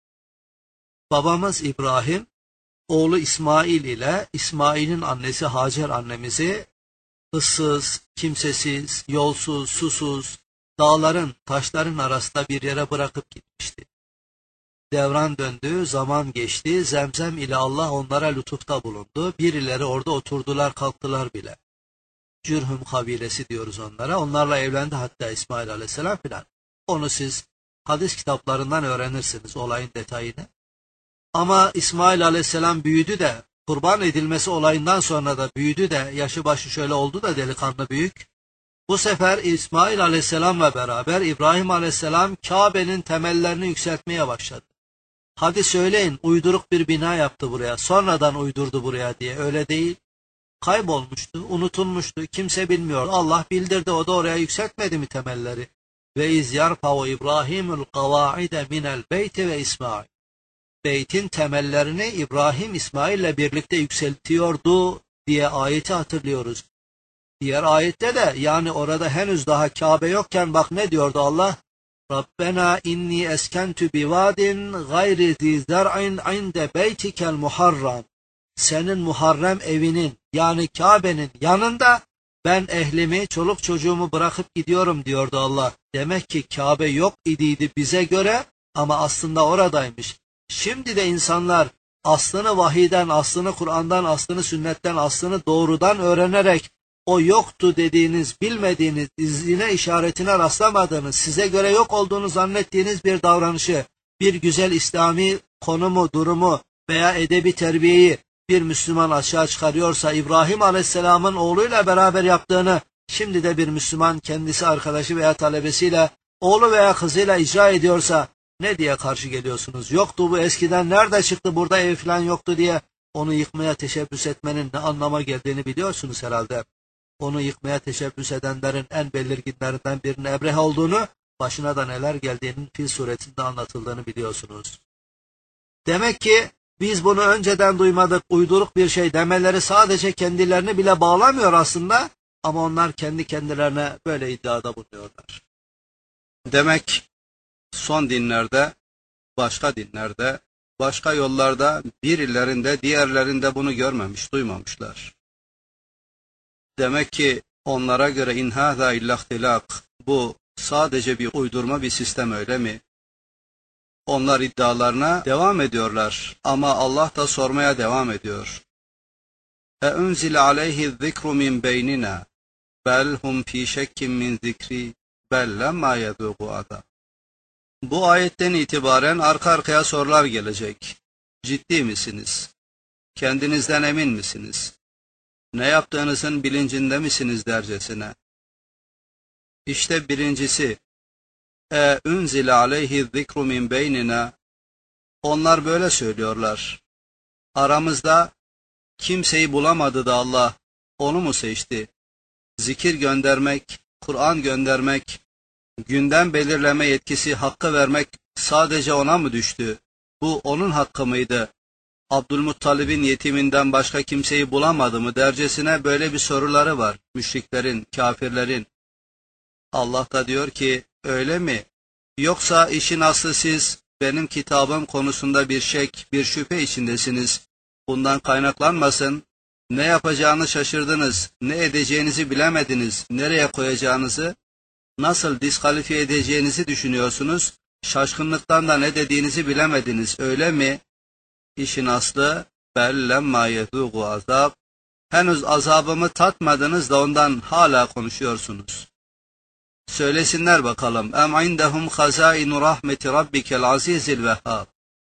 Babamız İbrahim, oğlu İsmail ile İsmail'in annesi Hacer annemizi ıssız, kimsesiz, yolsuz, susuz, dağların, taşların arasında bir yere bırakıp gitmişti. Devran döndü, zaman geçti, Zemzem ile Allah onlara lütufta bulundu. Birileri orada oturdular, kalktılar bile. Cürhüm kabilesi diyoruz onlara. Onlarla evlendi hatta İsmail Aleyhisselam filan. Onu siz hadis kitaplarından öğrenirsiniz olayın detayını. Ama İsmail Aleyhisselam büyüdü de, kurban edilmesi olayından sonra da büyüdü de, yaşı başı şöyle oldu da delikanlı büyük. Bu sefer İsmail Aleyhisselam'la beraber İbrahim Aleyhisselam Kabe'nin temellerini yükseltmeye başladı. Hadi söyleyin, uyduruk bir bina yaptı buraya, sonradan uydurdu buraya diye, öyle değil. Kaybolmuştu, unutulmuştu, kimse bilmiyor. Allah bildirdi, o da oraya yükseltmedi mi temelleri? Ve iz yarfa'u İbrahimul kavaide minel beyti ve İsmail. Beytin temellerini İbrahim İsmail'le birlikte yükseltiyordu diye ayeti hatırlıyoruz. Diğer ayette de, yani orada henüz daha Kabe yokken bak ne diyordu Allah? Rabbena inni eskentu bivadin gayri zi zer'in inde beytikel muharram. Senin muharrem evinin, yani Kabe'nin yanında ben ehlimi, çoluk çocuğumu bırakıp gidiyorum diyordu Allah. Demek ki Kabe yok idiydi bize göre ama aslında oradaymış. Şimdi de insanlar aslını vahiyden, aslını Kur'an'dan, aslını sünnetten, aslını doğrudan öğrenerek o yoktu dediğiniz, bilmediğiniz, izine işaretine rastlamadığınız, size göre yok olduğunu zannettiğiniz bir davranışı, bir güzel İslami konumu, durumu veya edebi terbiyeyi bir Müslüman açığa çıkarıyorsa, İbrahim Aleyhisselam'ın oğluyla beraber yaptığını şimdi de bir Müslüman kendisi, arkadaşı veya talebesiyle, oğlu veya kızıyla icra ediyorsa ne diye karşı geliyorsunuz? Yoktu bu, eskiden nerede çıktı, burada ev falan yoktu diye onu yıkmaya teşebbüs etmenin ne anlama geldiğini biliyorsunuz herhalde. Onu yıkmaya teşebbüs edenlerin en belirginlerinden birinin Ebrehe olduğunu, başına da neler geldiğinin Fil suresinde anlatıldığını biliyorsunuz. Demek ki biz bunu önceden duymadık, uyduruk bir şey demeleri sadece kendilerini bile bağlamıyor aslında, ama onlar kendi kendilerine böyle iddiada bulunuyorlar. Demek son dinlerde, başka dinlerde, başka yollarda birilerinde, diğerlerinde bunu görmemiş, duymamışlar. Demek ki onlara göre in hâzâ illa ihtilâk, bu sadece bir uydurma bir sistem, öyle mi? Onlar iddialarına devam ediyorlar ama Allah da sormaya devam ediyor. E unzile aleyhi zikru min beynina bel hum fi şekkin min zikri bel lemma yedûgu ada. Bu ayetten itibaren arka arkaya sorular gelecek. Ciddi misiniz? Kendinizden emin misiniz? Ne yaptığınızın bilincinde misiniz dercesine? İşte birincisi, e unzile aleyhi zikru min beynina. Onlar böyle söylüyorlar. Aramızda kimseyi bulamadı da Allah onu mu seçti? Zikir göndermek, Kur'an göndermek, gündem belirleme yetkisi, hakkı vermek sadece ona mı düştü? Bu onun hakkı mıydı? Abdülmuttalib'in yetiminden başka kimseyi bulamadı mı dercesine böyle bir soruları var müşriklerin, kafirlerin. Allah da diyor ki, öyle mi? Yoksa işin aslı siz benim kitabım konusunda bir şek, bir şüphe içindesiniz. Bundan kaynaklanmasın, Ne yapacağını şaşırdınız, ne edeceğinizi bilemediniz, nereye koyacağınızı, nasıl diskalifiye edeceğinizi düşünüyorsunuz, şaşkınlıktan da ne dediğinizi bilemediniz, öyle mi? İşin aslı, bellemma yedûgu azab, henüz azabımı tatmadınız da ondan hala konuşuyorsunuz. Söylesinler bakalım, em indehum hazainu rahmeti rabbikel azizil vehhab.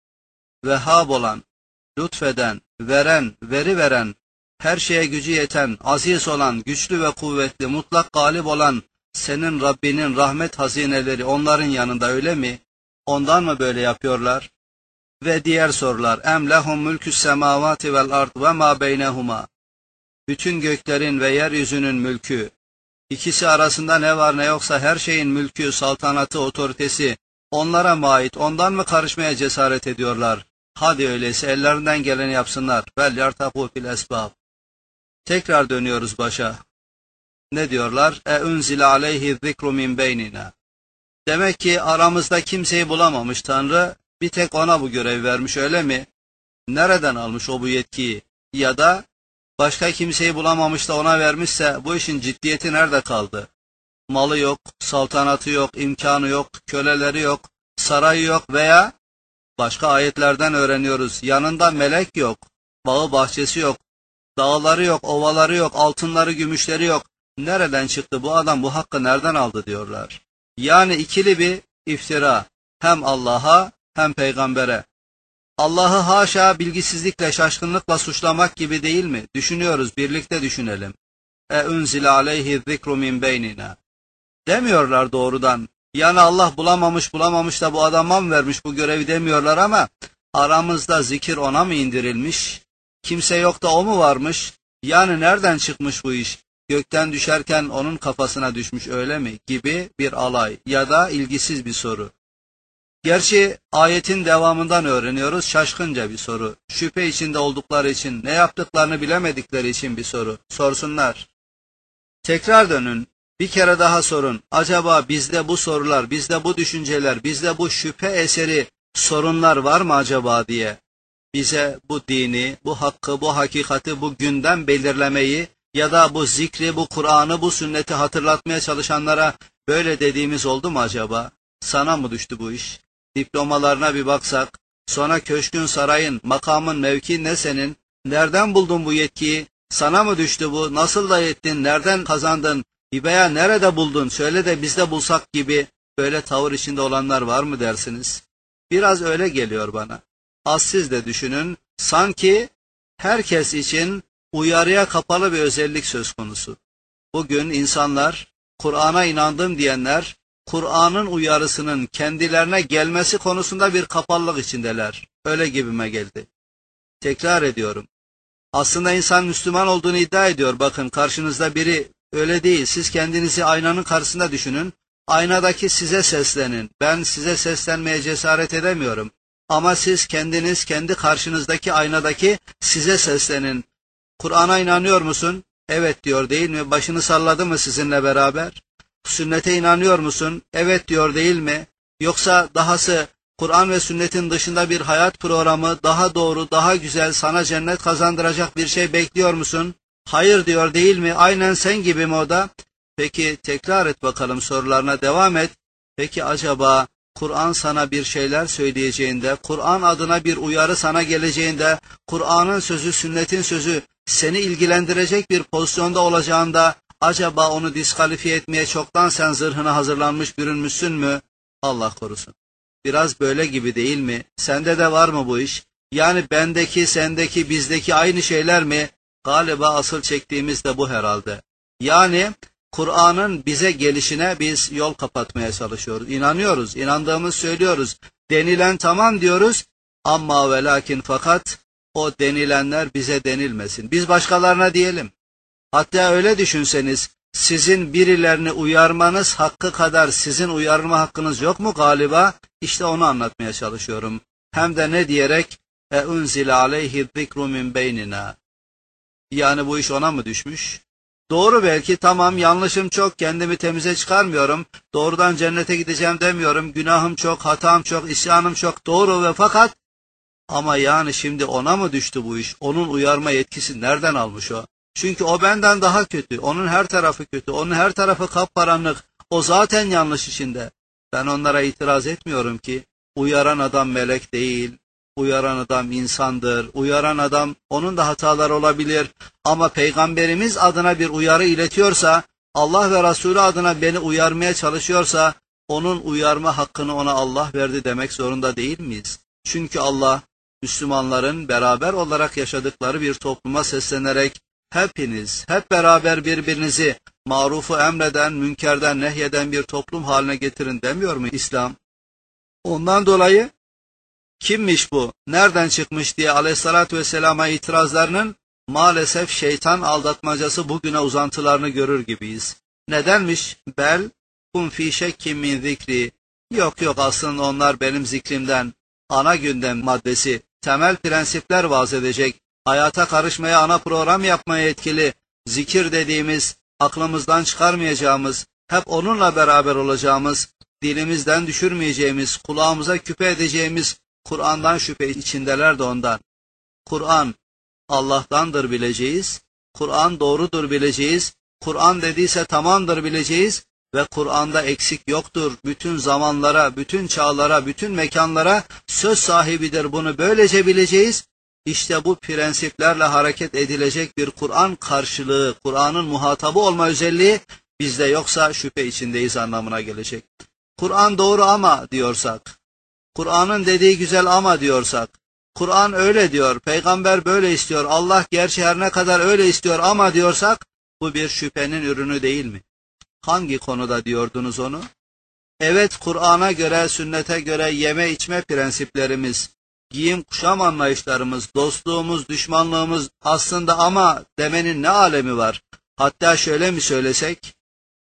Vehhab olan, lütfeden, veren, veri veren, her şeye gücü yeten, aziz olan, güçlü ve kuvvetli, mutlak galip olan senin Rabbinin rahmet hazineleri onların yanında, öyle mi? Ondan mı böyle yapıyorlar? Ve diğer sorular, em lehum mülkü's semavati vel ard ve ma beynehuma. Bütün göklerin ve yeryüzünün mülkü, İkisi arasında ne var ne yoksa her şeyin mülkü, saltanatı, otoritesi onlara mı ait? Ondan mı karışmaya cesaret ediyorlar? Hadi öyleyse ellerinden geleni yapsınlar. Vel yartaku fil esbab. Tekrar dönüyoruz başa. Ne diyorlar? E unzile aleyhi zikru min beynina. Demek ki aramızda kimseyi bulamamış Tanrı, bir tek ona bu görev vermiş, öyle mi? Nereden almış o bu yetkiyi? Ya da başka kimseyi bulamamış da ona vermişse bu işin ciddiyeti nerede kaldı? Malı yok, saltanatı yok, imkanı yok, köleleri yok, sarayı yok veya başka ayetlerden öğreniyoruz. Yanında melek yok, bağı bahçesi yok, dağları yok, ovaları yok, altınları, gümüşleri yok. Nereden çıktı bu adam, bu hakkı nereden aldı diyorlar. Yani ikili bir iftira, hem Allah'a hem peygambere. Allah'ı haşa bilgisizlikle, şaşkınlıkla suçlamak gibi değil mi? Düşünüyoruz, birlikte düşünelim. E unzile aleyhi zikru min beynina. Demiyorlar doğrudan. Yani Allah bulamamış bulamamış da bu adama mı vermiş bu görevi demiyorlar ama aramızda zikir ona mı indirilmiş? Kimse yok da o mu varmış? Yani nereden çıkmış bu iş? Gökten düşerken onun kafasına düşmüş, öyle mi? Gibi bir alay ya da ilgisiz bir soru. Gerçi ayetin devamından öğreniyoruz, şaşkınca bir soru. Şüphe içinde oldukları için, ne yaptıklarını bilemedikleri için bir soru. Sorsunlar. Tekrar dönün, bir kere daha sorun. Acaba bizde bu sorular, bizde bu düşünceler, bizde bu şüphe eseri sorunlar var mı acaba diye. Bize bu dini, bu hakkı, bu hakikati, bu gündem belirlemeyi ya da bu zikri, bu Kur'an'ı, bu sünneti hatırlatmaya çalışanlara böyle dediğimiz oldu mu acaba? Sana mı düştü bu iş? Diplomalarına bir baksak, sonra köşkün, sarayın, makamın, mevkin ne senin? Nereden buldun bu yetkiyi? Sana mı düştü bu? Nasıl da ettin? Nereden kazandın? Veya nerede buldun? Söyle de biz de bulsak gibi böyle tavır içinde olanlar var mı dersiniz? Biraz öyle geliyor bana. Az siz de düşünün, sanki herkes için uyarıya kapalı bir özellik söz konusu. Bugün insanlar, Kur'an'a inandım diyenler, Kur'an'ın uyarısının kendilerine gelmesi konusunda bir kapalılık içindeler. Öyle gibime geldi. Tekrar ediyorum. Aslında insan Müslüman olduğunu iddia ediyor. Bakın karşınızda biri, öyle değil. Siz kendinizi aynanın karşısında düşünün. Aynadaki size seslenin. Ben size seslenmeye cesaret edemiyorum. Ama siz kendiniz kendi karşınızdaki aynadaki size seslenin. Kur'an'a inanıyor musun? Evet diyor, değil mi? Başını salladı mı sizinle beraber? Sünnete inanıyor musun? Evet diyor, değil mi? Yoksa dahası Kur'an ve sünnetin dışında bir hayat programı, daha doğru, daha güzel, sana cennet kazandıracak bir şey bekliyor musun? Hayır diyor, değil mi? Aynen sen gibi mi o da? Peki tekrar et bakalım, sorularına devam et. Peki acaba Kur'an sana bir şeyler söyleyeceğinde, Kur'an adına bir uyarı sana geleceğinde, Kur'an'ın sözü, sünnetin sözü seni ilgilendirecek bir pozisyonda olacağında, acaba onu diskalifiye etmeye çoktan sen zırhına hazırlanmış bürünmüşsün mü? Allah korusun. Biraz böyle gibi değil mi? Sende de var mı bu iş? Yani bendeki, sendeki, bizdeki aynı şeyler mi? Galiba asıl çektiğimiz de bu herhalde. Yani Kur'an'ın bize gelişine biz yol kapatmaya çalışıyoruz. İnanıyoruz, inandığımız söylüyoruz. Denilen tamam diyoruz ama ve lakin fakat o denilenler bize denilmesin. Biz başkalarına diyelim. Hatta öyle düşünseniz, sizin birilerini uyarmanız hakkı kadar sizin uyarma hakkınız yok mu galiba? İşte onu anlatmaya çalışıyorum. Hem de ne diyerek? E unzile aleyhi zikru min beynina. Yani bu iş ona mı düşmüş? Doğru belki, tamam, yanlışım çok, kendimi temize çıkarmıyorum, doğrudan cennete gideceğim demiyorum, günahım çok, hatam çok, isyanım çok, doğru ve fakat Ama yani şimdi ona mı düştü bu iş? Onun uyarma yetkisi nereden almış o? Çünkü o benden daha kötü. Onun her tarafı kötü. Onun her tarafı kapkaranlık. O zaten yanlış içinde. Ben onlara itiraz etmiyorum ki. Uyaran adam melek değil. Uyaran adam insandır. Uyaran adam, onun da hataları olabilir. Ama Peygamberimiz adına bir uyarı iletiyorsa, Allah ve Resulü adına beni uyarmaya çalışıyorsa, onun uyarma hakkını ona Allah verdi demek zorunda değil miyiz? Çünkü Allah, Müslümanların beraber olarak yaşadıkları bir topluma seslenerek, hepiniz, hep beraber birbirinizi marufu emreden, münkerden nehyeden bir toplum haline getirin demiyor mu İslam? Ondan dolayı, kimmiş bu, nereden çıkmış diye aleyhissalatü vesselama itirazlarının maalesef şeytan aldatmacası bugüne uzantılarını görür gibiyiz. Nedenmiş? Bel, kum fî şekkim min zikri. Yok yok, aslında onlar benim zikrimden, ana gündem maddesi, temel prensipler vaaz edecek, hayata karışmaya, ana program yapmaya etkili, zikir dediğimiz, aklımızdan çıkarmayacağımız, hep onunla beraber olacağımız, dilimizden düşürmeyeceğimiz, kulağımıza küpe edeceğimiz Kur'an'dan şüphe içindeler de ondan. Kur'an Allah'tandır bileceğiz, Kur'an doğrudur bileceğiz, Kur'an dediyse tamamdır bileceğiz ve Kur'an'da eksik yoktur. Bütün zamanlara, bütün çağlara, bütün mekanlara söz sahibidir, bunu böylece bileceğiz. İşte bu prensiplerle hareket edilecek bir Kur'an karşılığı, Kur'an'ın muhatabı olma özelliği bizde yoksa şüphe içindeyiz anlamına gelecek. Kur'an doğru ama diyorsak, Kur'an'ın dediği güzel ama diyorsak, Kur'an öyle diyor, peygamber böyle istiyor, Allah gerçi her ne kadar öyle istiyor ama diyorsak, bu bir şüphenin ürünü değil mi? Hangi konuda diyordunuz onu? Evet, Kur'an'a göre, sünnete göre yeme içme prensiplerimiz, giyim kuşam anlayışlarımız, dostluğumuz, düşmanlığımız aslında ama demenin ne alemi var? Hatta şöyle mi söylesek?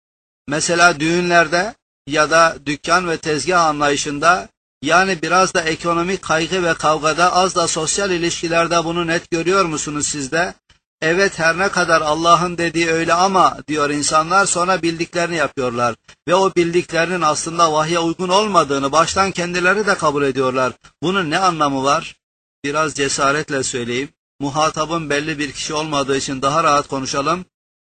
Mesela düğünlerde ya da dükkan ve tezgah anlayışında, yani biraz da ekonomik kaygı ve kavgada, az da sosyal ilişkilerde bunu net görüyor musunuz siz de? Evet, her ne kadar Allah'ın dediği öyle ama diyor insanlar, sonra bildiklerini yapıyorlar. Ve o bildiklerinin aslında vahye uygun olmadığını baştan kendileri de kabul ediyorlar. Bunun ne anlamı var? Biraz cesaretle söyleyeyim. Muhatabın belli bir kişi olmadığı için daha rahat konuşalım.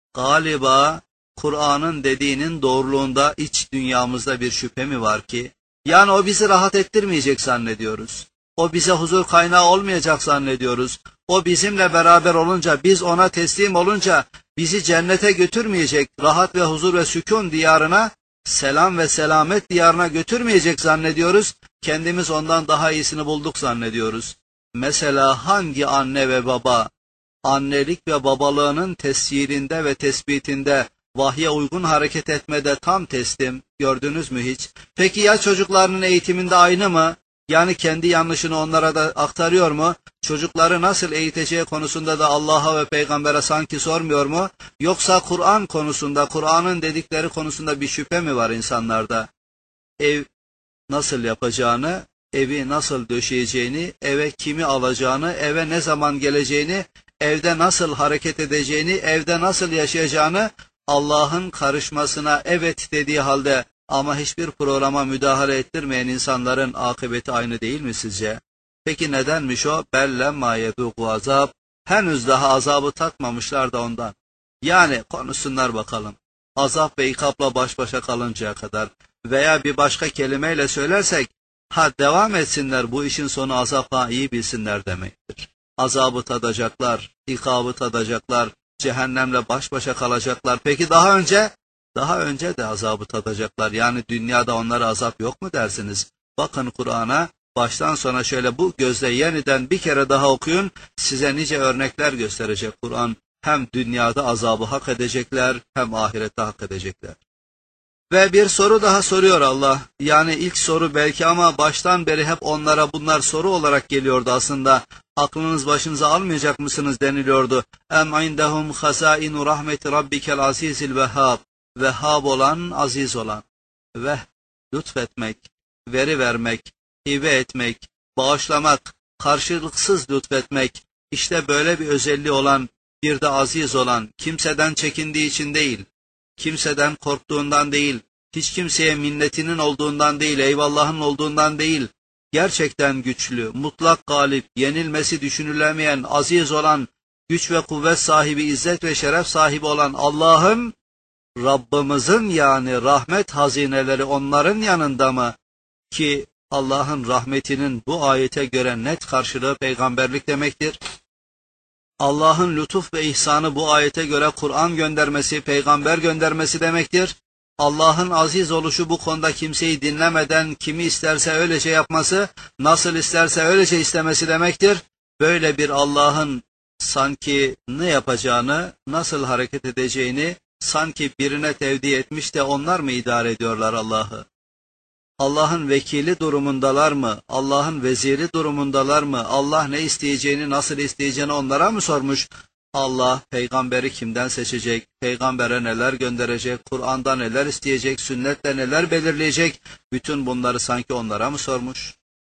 Galiba Kur'an'ın dediğinin doğruluğunda iç dünyamızda bir şüphe mi var ki? Yani o bizi rahat ettirmeyecek zannediyoruz. O bize huzur kaynağı olmayacak zannediyoruz. O bizimle beraber olunca, biz ona teslim olunca bizi cennete götürmeyecek, rahat ve huzur ve sükun diyarına, selam ve selamet diyarına götürmeyecek zannediyoruz. Kendimiz ondan daha iyisini bulduk zannediyoruz. Mesela hangi anne ve baba, annelik ve babalığının tesirinde ve tespitinde, vahye uygun hareket etmede tam teslim, gördünüz mü hiç? Peki ya çocuklarının eğitiminde aynı mı? Yani kendi yanlışını onlara da aktarıyor mu? Çocukları nasıl eğiteceği konusunda da Allah'a ve peygambere sanki sormuyor mu? Yoksa Kur'an konusunda, Kur'an'ın dedikleri konusunda bir şüphe mi var insanlarda? Ev nasıl yapacağını, evi nasıl döşeyeceğini, eve kimi alacağını, eve ne zaman geleceğini, evde nasıl hareket edeceğini, evde nasıl yaşayacağını, Allah'ın karışmasına evet dediği halde ama hiçbir programa müdahale ettirmeyen insanların akıbeti aynı değil mi sizce? Peki nedenmiş o? Bellemma yedûku azab. Henüz daha azabı tatmamışlar da ondan. Yani konuşsunlar bakalım. Azap ve ikapla baş başa kalıncaya kadar veya bir başka kelimeyle söylersek, ha devam etsinler, bu işin sonu azap, ha iyi bilsinler demektir. Azabı tadacaklar, ikabı tadacaklar, cehennemle baş başa kalacaklar. Peki daha önce? Daha önce de azabı tadacaklar. Yani dünyada onlara azap yok mu dersiniz? Bakın Kur'an'a, baştan sona şöyle bu gözle yeniden bir kere daha okuyun, size nice örnekler gösterecek Kur'an. Hem dünyada azabı hak edecekler, hem ahirette hak edecekler. Ve bir soru daha soruyor Allah. Yani ilk soru belki ama baştan beri hep onlara bunlar soru olarak geliyordu aslında. Aklınız başınıza almayacak mısınız deniliyordu. Em indehum hasainu rahmeti rabbikel azizil vehhab. Vehhab olan, aziz olan. Ve lütfetmek, veri vermek, hibe etmek, bağışlamak, karşılıksız lütfetmek. İşte böyle bir özelliği olan, bir de aziz olan, kimseden çekindiği için değil, kimseden korktuğundan değil, hiç kimseye minnetinin olduğundan değil, eyvallahın olduğundan değil, gerçekten güçlü, mutlak galip, yenilmesi düşünülemeyen, aziz olan, güç ve kuvvet sahibi, izzet ve şeref sahibi olan Allah'ın, Rabbimizin yani rahmet hazineleri onların yanında mı? Ki Allah'ın rahmetinin bu ayete göre net karşılığı peygamberlik demektir. Allah'ın lütuf ve ihsanı bu ayete göre Kur'an göndermesi, peygamber göndermesi demektir. Allah'ın aziz oluşu bu konuda kimseyi dinlemeden kimi isterse öylece yapması, nasıl isterse öylece istemesi demektir. Böyle bir Allah'ın sanki ne yapacağını, nasıl hareket edeceğini sanki birine tevdi etmiş de onlar mı idare ediyorlar Allah'ı? Allah'ın vekili durumundalar mı? Allah'ın veziri durumundalar mı? Allah ne isteyeceğini, nasıl isteyeceğini onlara mı sormuş? Allah peygamberi kimden seçecek? Peygambere neler gönderecek? Kur'an'da neler isteyecek? Sünnette neler belirleyecek? Bütün bunları sanki onlara mı sormuş?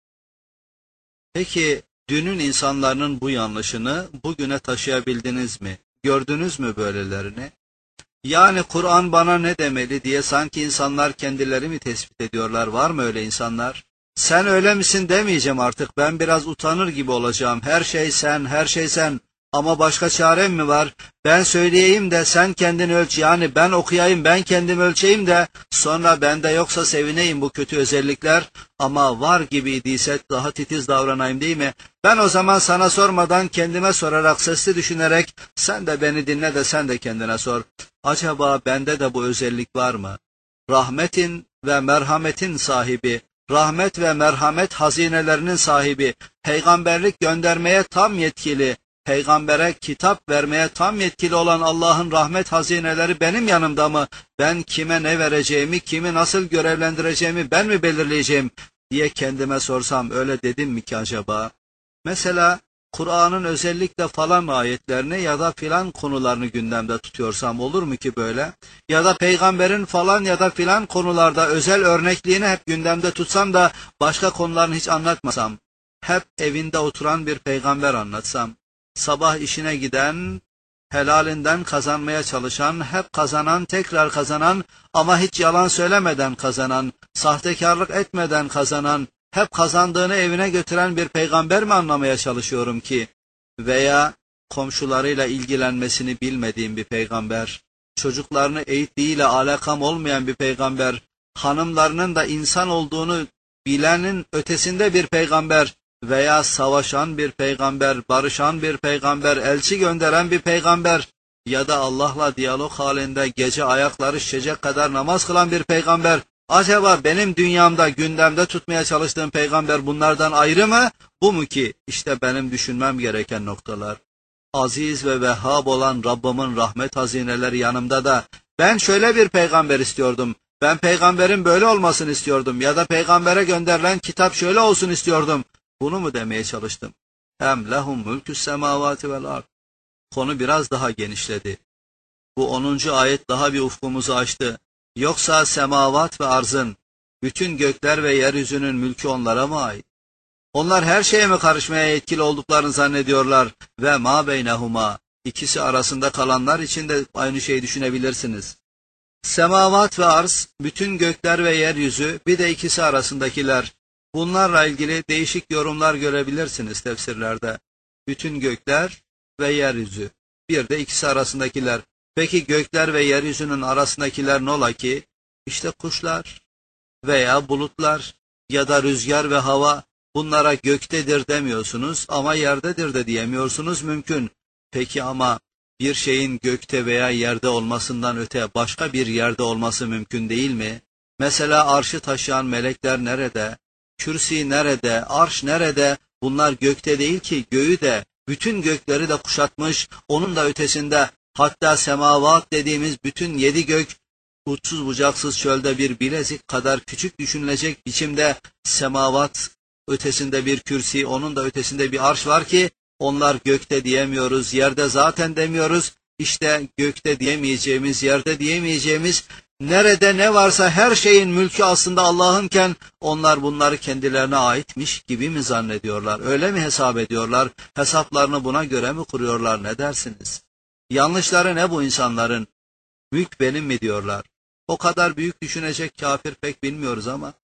Peki dünün insanların bu yanlışını bugüne taşıyabildiniz mi? Gördünüz mü böylelerini? Yani Kur'an bana ne demeli diye sanki insanlar kendileri mi tespit ediyorlar? Var mı öyle insanlar? Sen öyle misin demeyeceğim artık. Ben biraz utanır gibi olacağım. Her şey sen, her şey sen. Ama başka çarem mi var? Ben söyleyeyim de sen kendini ölç. Yani ben okuyayım, ben kendim ölçeyim de sonra bende yoksa sevineyim bu kötü özellikler. Ama var gibiydiyse daha titiz davranayım değil mi? Ben o zaman sana sormadan kendime sorarak, sesli düşünerek sen de beni dinle de sen de kendine sor. Acaba bende de bu özellik var mı? Rahmetin ve merhametin sahibi, rahmet ve merhamet hazinelerinin sahibi, peygamberlik göndermeye tam yetkili, peygambere kitap vermeye tam yetkili olan Allah'ın rahmet hazineleri benim yanımda mı? Ben kime ne vereceğimi, kimi nasıl görevlendireceğimi ben mi belirleyeceğim diye kendime sorsam öyle dedim mi ki acaba? Mesela Kur'an'ın özellikle falan ayetlerini ya da filan konularını gündemde tutuyorsam olur mu ki böyle? Ya da peygamberin falan ya da filan konularda özel örnekliğini hep gündemde tutsam da başka konularını hiç anlatmasam. Hep evinde oturan bir peygamber anlatsam. Sabah işine giden, helalinden kazanmaya çalışan, hep kazanan, tekrar kazanan ama hiç yalan söylemeden kazanan, sahtekarlık etmeden kazanan, hep kazandığını evine götüren bir peygamber mi anlamaya çalışıyorum ki? Veya komşularıyla ilgilenmesini bilmediğim bir peygamber, çocuklarını eğittiğiyle alakam olmayan bir peygamber, hanımlarının da insan olduğunu bilenin ötesinde bir peygamber veya savaşan bir peygamber, barışan bir peygamber, elçi gönderen bir peygamber ya da Allah'la diyalog halinde gece ayakları şişecek kadar namaz kılan bir peygamber. Acaba benim dünyamda, gündemde tutmaya çalıştığım peygamber bunlardan ayrı mı? Bu mu ki? İşte benim düşünmem gereken noktalar. Aziz ve Vehhab olan Rabbimin rahmet hazineleri yanımda da ben şöyle bir peygamber istiyordum. Ben peygamberin böyle olmasını istiyordum ya da peygambere gönderilen kitap şöyle olsun istiyordum. Bunu mu demeye çalıştım? Hem lehum mülkü's semavati vel ard. Konu biraz daha genişledi. Bu onuncu ayet daha bir ufkumuzu açtı. Yoksa semavat ve arzın, bütün gökler ve yeryüzünün mülkü onlara mı ait? Onlar her şeye mi karışmaya yetkili olduklarını zannediyorlar ve ma beynehuma, ikisi arasında kalanlar için de aynı şeyi düşünebilirsiniz. Semavat ve arz, bütün gökler ve yeryüzü, bir de ikisi arasındakiler. Bunlarla ilgili değişik yorumlar görebilirsiniz tefsirlerde. Bütün gökler ve yeryüzü, bir de ikisi arasındakiler. Peki gökler ve yeryüzünün arasındakiler ne ola ki? İşte kuşlar veya bulutlar ya da rüzgar ve hava, bunlara göktedir demiyorsunuz ama yerdedir de diyemiyorsunuz, mümkün. Peki ama bir şeyin gökte veya yerde olmasından öte başka bir yerde olması mümkün değil mi? Mesela arşı taşıyan melekler nerede? Kürsi nerede? Arş nerede? Bunlar gökte değil ki, göğü de, bütün gökleri de kuşatmış, onun da ötesinde. Hatta semavat dediğimiz bütün yedi gök, uçsuz bucaksız çölde bir bilezik kadar küçük düşünülecek biçimde semavat ötesinde bir kürsi, onun da ötesinde bir arş var ki, onlar gökte diyemiyoruz, yerde zaten demiyoruz. İşte gökte diyemeyeceğimiz, yerde diyemeyeceğimiz, nerede ne varsa her şeyin mülkü aslında Allah'ınken, onlar bunları kendilerine aitmiş gibi mi zannediyorlar? Öyle mi hesap ediyorlar? Hesaplarını buna göre mi kuruyorlar? Ne dersiniz? Yanlışları ne bu insanların? Mülk benim mi diyorlar? O kadar büyük düşünecek kafir pek bilmiyoruz ama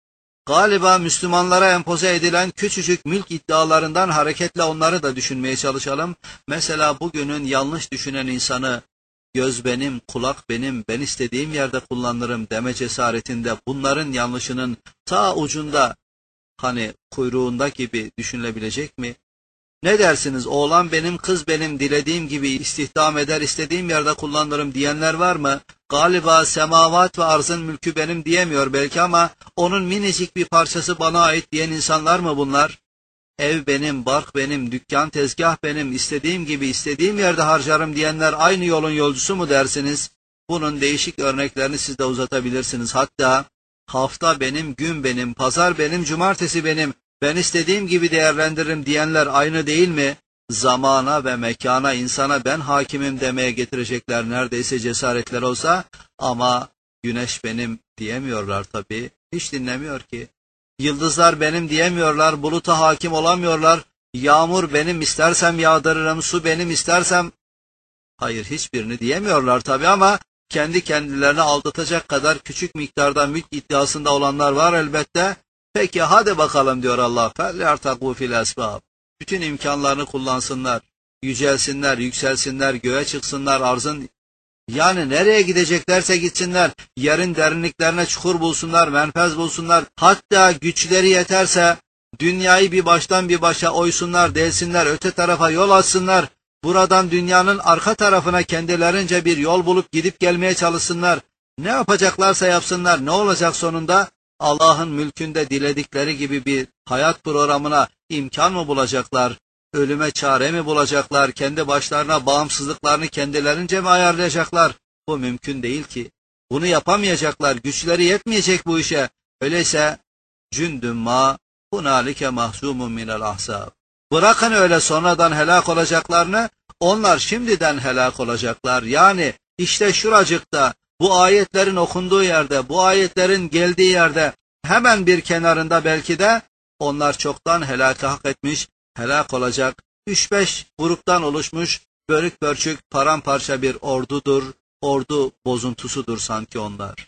Galiba Müslümanlara empoze edilen küçücük mülk iddialarından hareketle onları da düşünmeye çalışalım. Mesela bugünün yanlış düşünen insanı göz benim, kulak benim, ben istediğim yerde kullanırım deme cesaretinde bunların yanlışının ta ucunda, hani kuyruğunda gibi düşünülebilecek mi? Ne dersiniz? Oğlan benim, kız benim, dilediğim gibi istihdam eder, istediğim yerde kullanırım diyenler var mı? Galiba semavat ve arzın mülkü benim diyemiyor belki ama onun minicik bir parçası bana ait diyen insanlar mı bunlar? Ev benim, bark benim, dükkan, tezgah benim, istediğim gibi istediğim yerde harcarım diyenler aynı yolun yolcusu mu dersiniz? Bunun değişik örneklerini siz de uzatabilirsiniz. Hatta hafta benim, gün benim, pazar benim, cumartesi benim, ben istediğim gibi değerlendiririm diyenler aynı değil mi? Zamana ve mekana, insana ben hakimim demeye getirecekler neredeyse cesaretler olsa ama güneş benim diyemiyorlar tabii. Hiç dinlemiyor ki. Yıldızlar benim diyemiyorlar, buluta hakim olamıyorlar. Yağmur benim, istersem yağdırırım, su benim, istersem... Hayır, hiçbirini diyemiyorlar tabii ama kendi kendilerini aldatacak kadar küçük miktarda mülk iddiasında olanlar var elbette. Peki hadi bakalım diyor Allah. فَلْيَرْتَقُوا فِي الْأَسْبَابِ Bütün imkanlarını kullansınlar, yücelsinler, yükselsinler, göğe çıksınlar, arzın... Yani nereye gideceklerse gitsinler, yerin derinliklerine çukur bulsunlar, menfez bulsunlar, hatta güçleri yeterse dünyayı bir baştan bir başa oysunlar, delsinler, öte tarafa yol açsınlar, buradan dünyanın arka tarafına kendilerince bir yol bulup gidip gelmeye çalışsınlar. Ne yapacaklarsa yapsınlar, ne olacak sonunda? Allah'ın mülkünde diledikleri gibi bir hayat programına imkan mı bulacaklar? Ölüme çare mi bulacaklar? Kendi başlarına bağımsızlıklarını kendilerince mi ayarlayacaklar? Bu mümkün değil ki. Bunu yapamayacaklar. Güçleri yetmeyecek bu işe. Öyleyse cündüm ma hunalike mahzumun minel ahzab. Bırakın öyle sonradan helak olacaklarını, onlar şimdiden helak olacaklar. Yani işte şuracıkta, bu ayetlerin okunduğu yerde, bu ayetlerin geldiği yerde, hemen bir kenarında belki de onlar çoktan helaka hak etmiş, helak olacak, üç beş gruptan oluşmuş, bölük pörçük, paramparça bir ordudur, ordu bozuntusudur sanki onlar.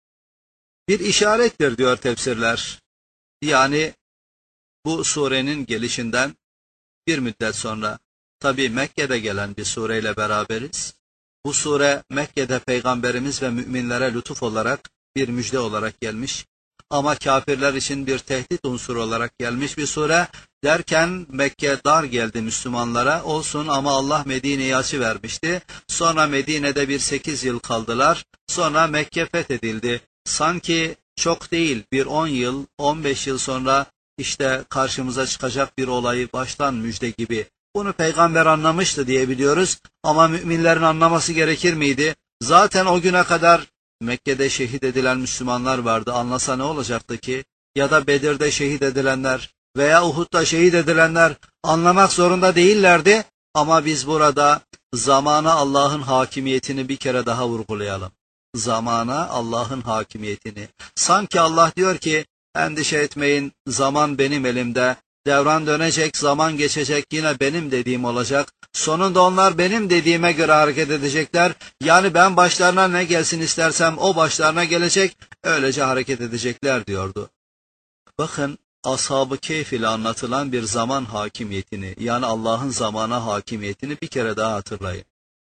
Bir işarettir diyor tefsirler. Yani bu surenin gelişinden bir müddet sonra, tabi Mekke'de gelen bir sureyle beraberiz. Bu sure Mekke'de Peygamberimiz ve müminlere lütuf olarak bir müjde olarak gelmiş. Ama kafirler için bir tehdit unsuru olarak gelmiş bir sure. Derken Mekke dar geldi Müslümanlara, olsun ama Allah Medine'yi açıvermişti. Sonra Medine'de bir sekiz yıl kaldılar. Sonra Mekke fethedildi. Sanki çok değil, bir on yıl, on beş yıl sonra işte karşımıza çıkacak bir olayı baştan müjde gibi. Bunu peygamber anlamıştı diye biliyoruz ama müminlerin anlaması gerekir miydi? Zaten o güne kadar Mekke'de şehit edilen Müslümanlar vardı. Anlasa ne olacaktı ki? Ya da Bedir'de şehit edilenler veya Uhud'da şehit edilenler anlamak zorunda değillerdi. Ama biz burada zamana Allah'ın hakimiyetini bir kere daha vurgulayalım. Zamana Allah'ın hakimiyetini. Sanki Allah diyor ki, endişe etmeyin, zaman benim elimde. Devran dönecek, zaman geçecek, yine benim dediğim olacak. Sonunda onlar benim dediğime göre hareket edecekler. Yani ben başlarına ne gelsin istersem o başlarına gelecek, öylece hareket edecekler diyordu. Bakın, Ashab-ı Kehf ile anlatılan bir zaman hakimiyetini, yani Allah'ın zamana hakimiyetini bir kere daha hatırlayın.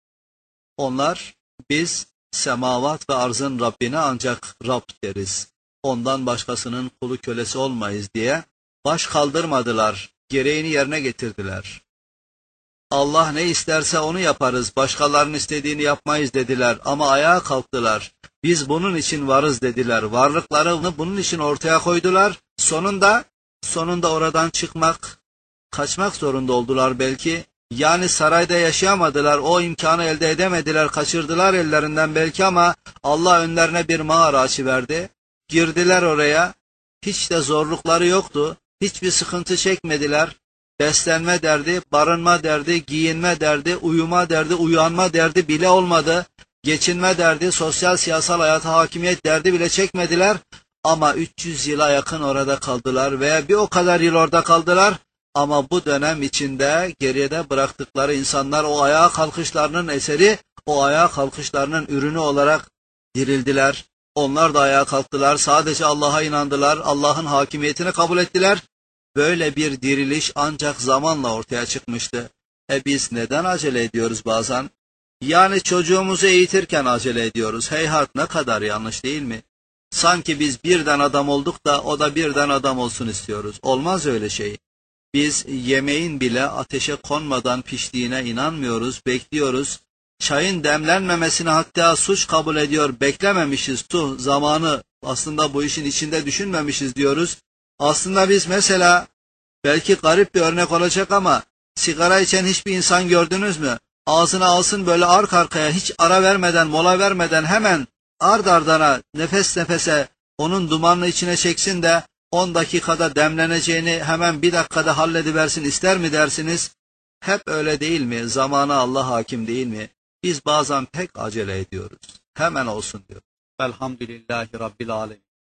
Onlar, biz semavat ve arzın Rabbine ancak Rab deriz. Ondan başkasının kulu kölesi olmayız diye baş kaldırmadılar, gereğini yerine getirdiler. Allah ne isterse onu yaparız, başkalarının istediğini yapmayız dediler ama ayağa kalktılar. Biz bunun için varız dediler, varlıklarını bunun için ortaya koydular. Sonunda, sonunda oradan çıkmak, kaçmak zorunda oldular belki. Yani sarayda yaşayamadılar, o imkanı elde edemediler, kaçırdılar ellerinden belki ama Allah önlerine bir mağara açıverdi. Girdiler oraya, hiç de zorlukları yoktu. Hiçbir sıkıntı çekmediler. Beslenme derdi, barınma derdi, giyinme derdi, uyuma derdi, uyanma derdi bile olmadı. Geçinme derdi, sosyal siyasal hayata hakimiyet derdi bile çekmediler. Ama üç yüz yıla yakın orada kaldılar veya bir o kadar yıl orada kaldılar. Ama bu dönem içinde geride bıraktıkları insanlar o ayağa kalkışlarının eseri, o ayağa kalkışlarının ürünü olarak dirildiler. Onlar da ayağa kalktılar, sadece Allah'a inandılar, Allah'ın hakimiyetini kabul ettiler. Böyle bir diriliş ancak zamanla ortaya çıkmıştı. E biz neden acele ediyoruz bazen? Yani çocuğumuzu eğitirken acele ediyoruz. Heyhat, ne kadar yanlış değil mi? Sanki biz birden adam olduk da o da birden adam olsun istiyoruz. Olmaz öyle şey. Biz yemeğin bile ateşe konmadan piştiğine inanmıyoruz, bekliyoruz. Çayın demlenmemesini hatta suç kabul ediyor, beklememişiz, tuh zamanı aslında bu işin içinde düşünmemişiz diyoruz. Aslında biz mesela, belki garip bir örnek olacak ama, sigara içen hiçbir insan gördünüz mü? Ağzına alsın böyle arka arkaya, hiç ara vermeden, mola vermeden, hemen ard ardına, nefes nefese onun dumanını içine çeksin de on dakikada demleneceğini hemen bir dakikada hallediversin ister mi dersiniz? Hep öyle değil mi? Zamana Allah hakim değil mi? Biz bazen pek acele ediyoruz. Hemen olsun diyor. Elhamdülillahi Rabbil Alemin.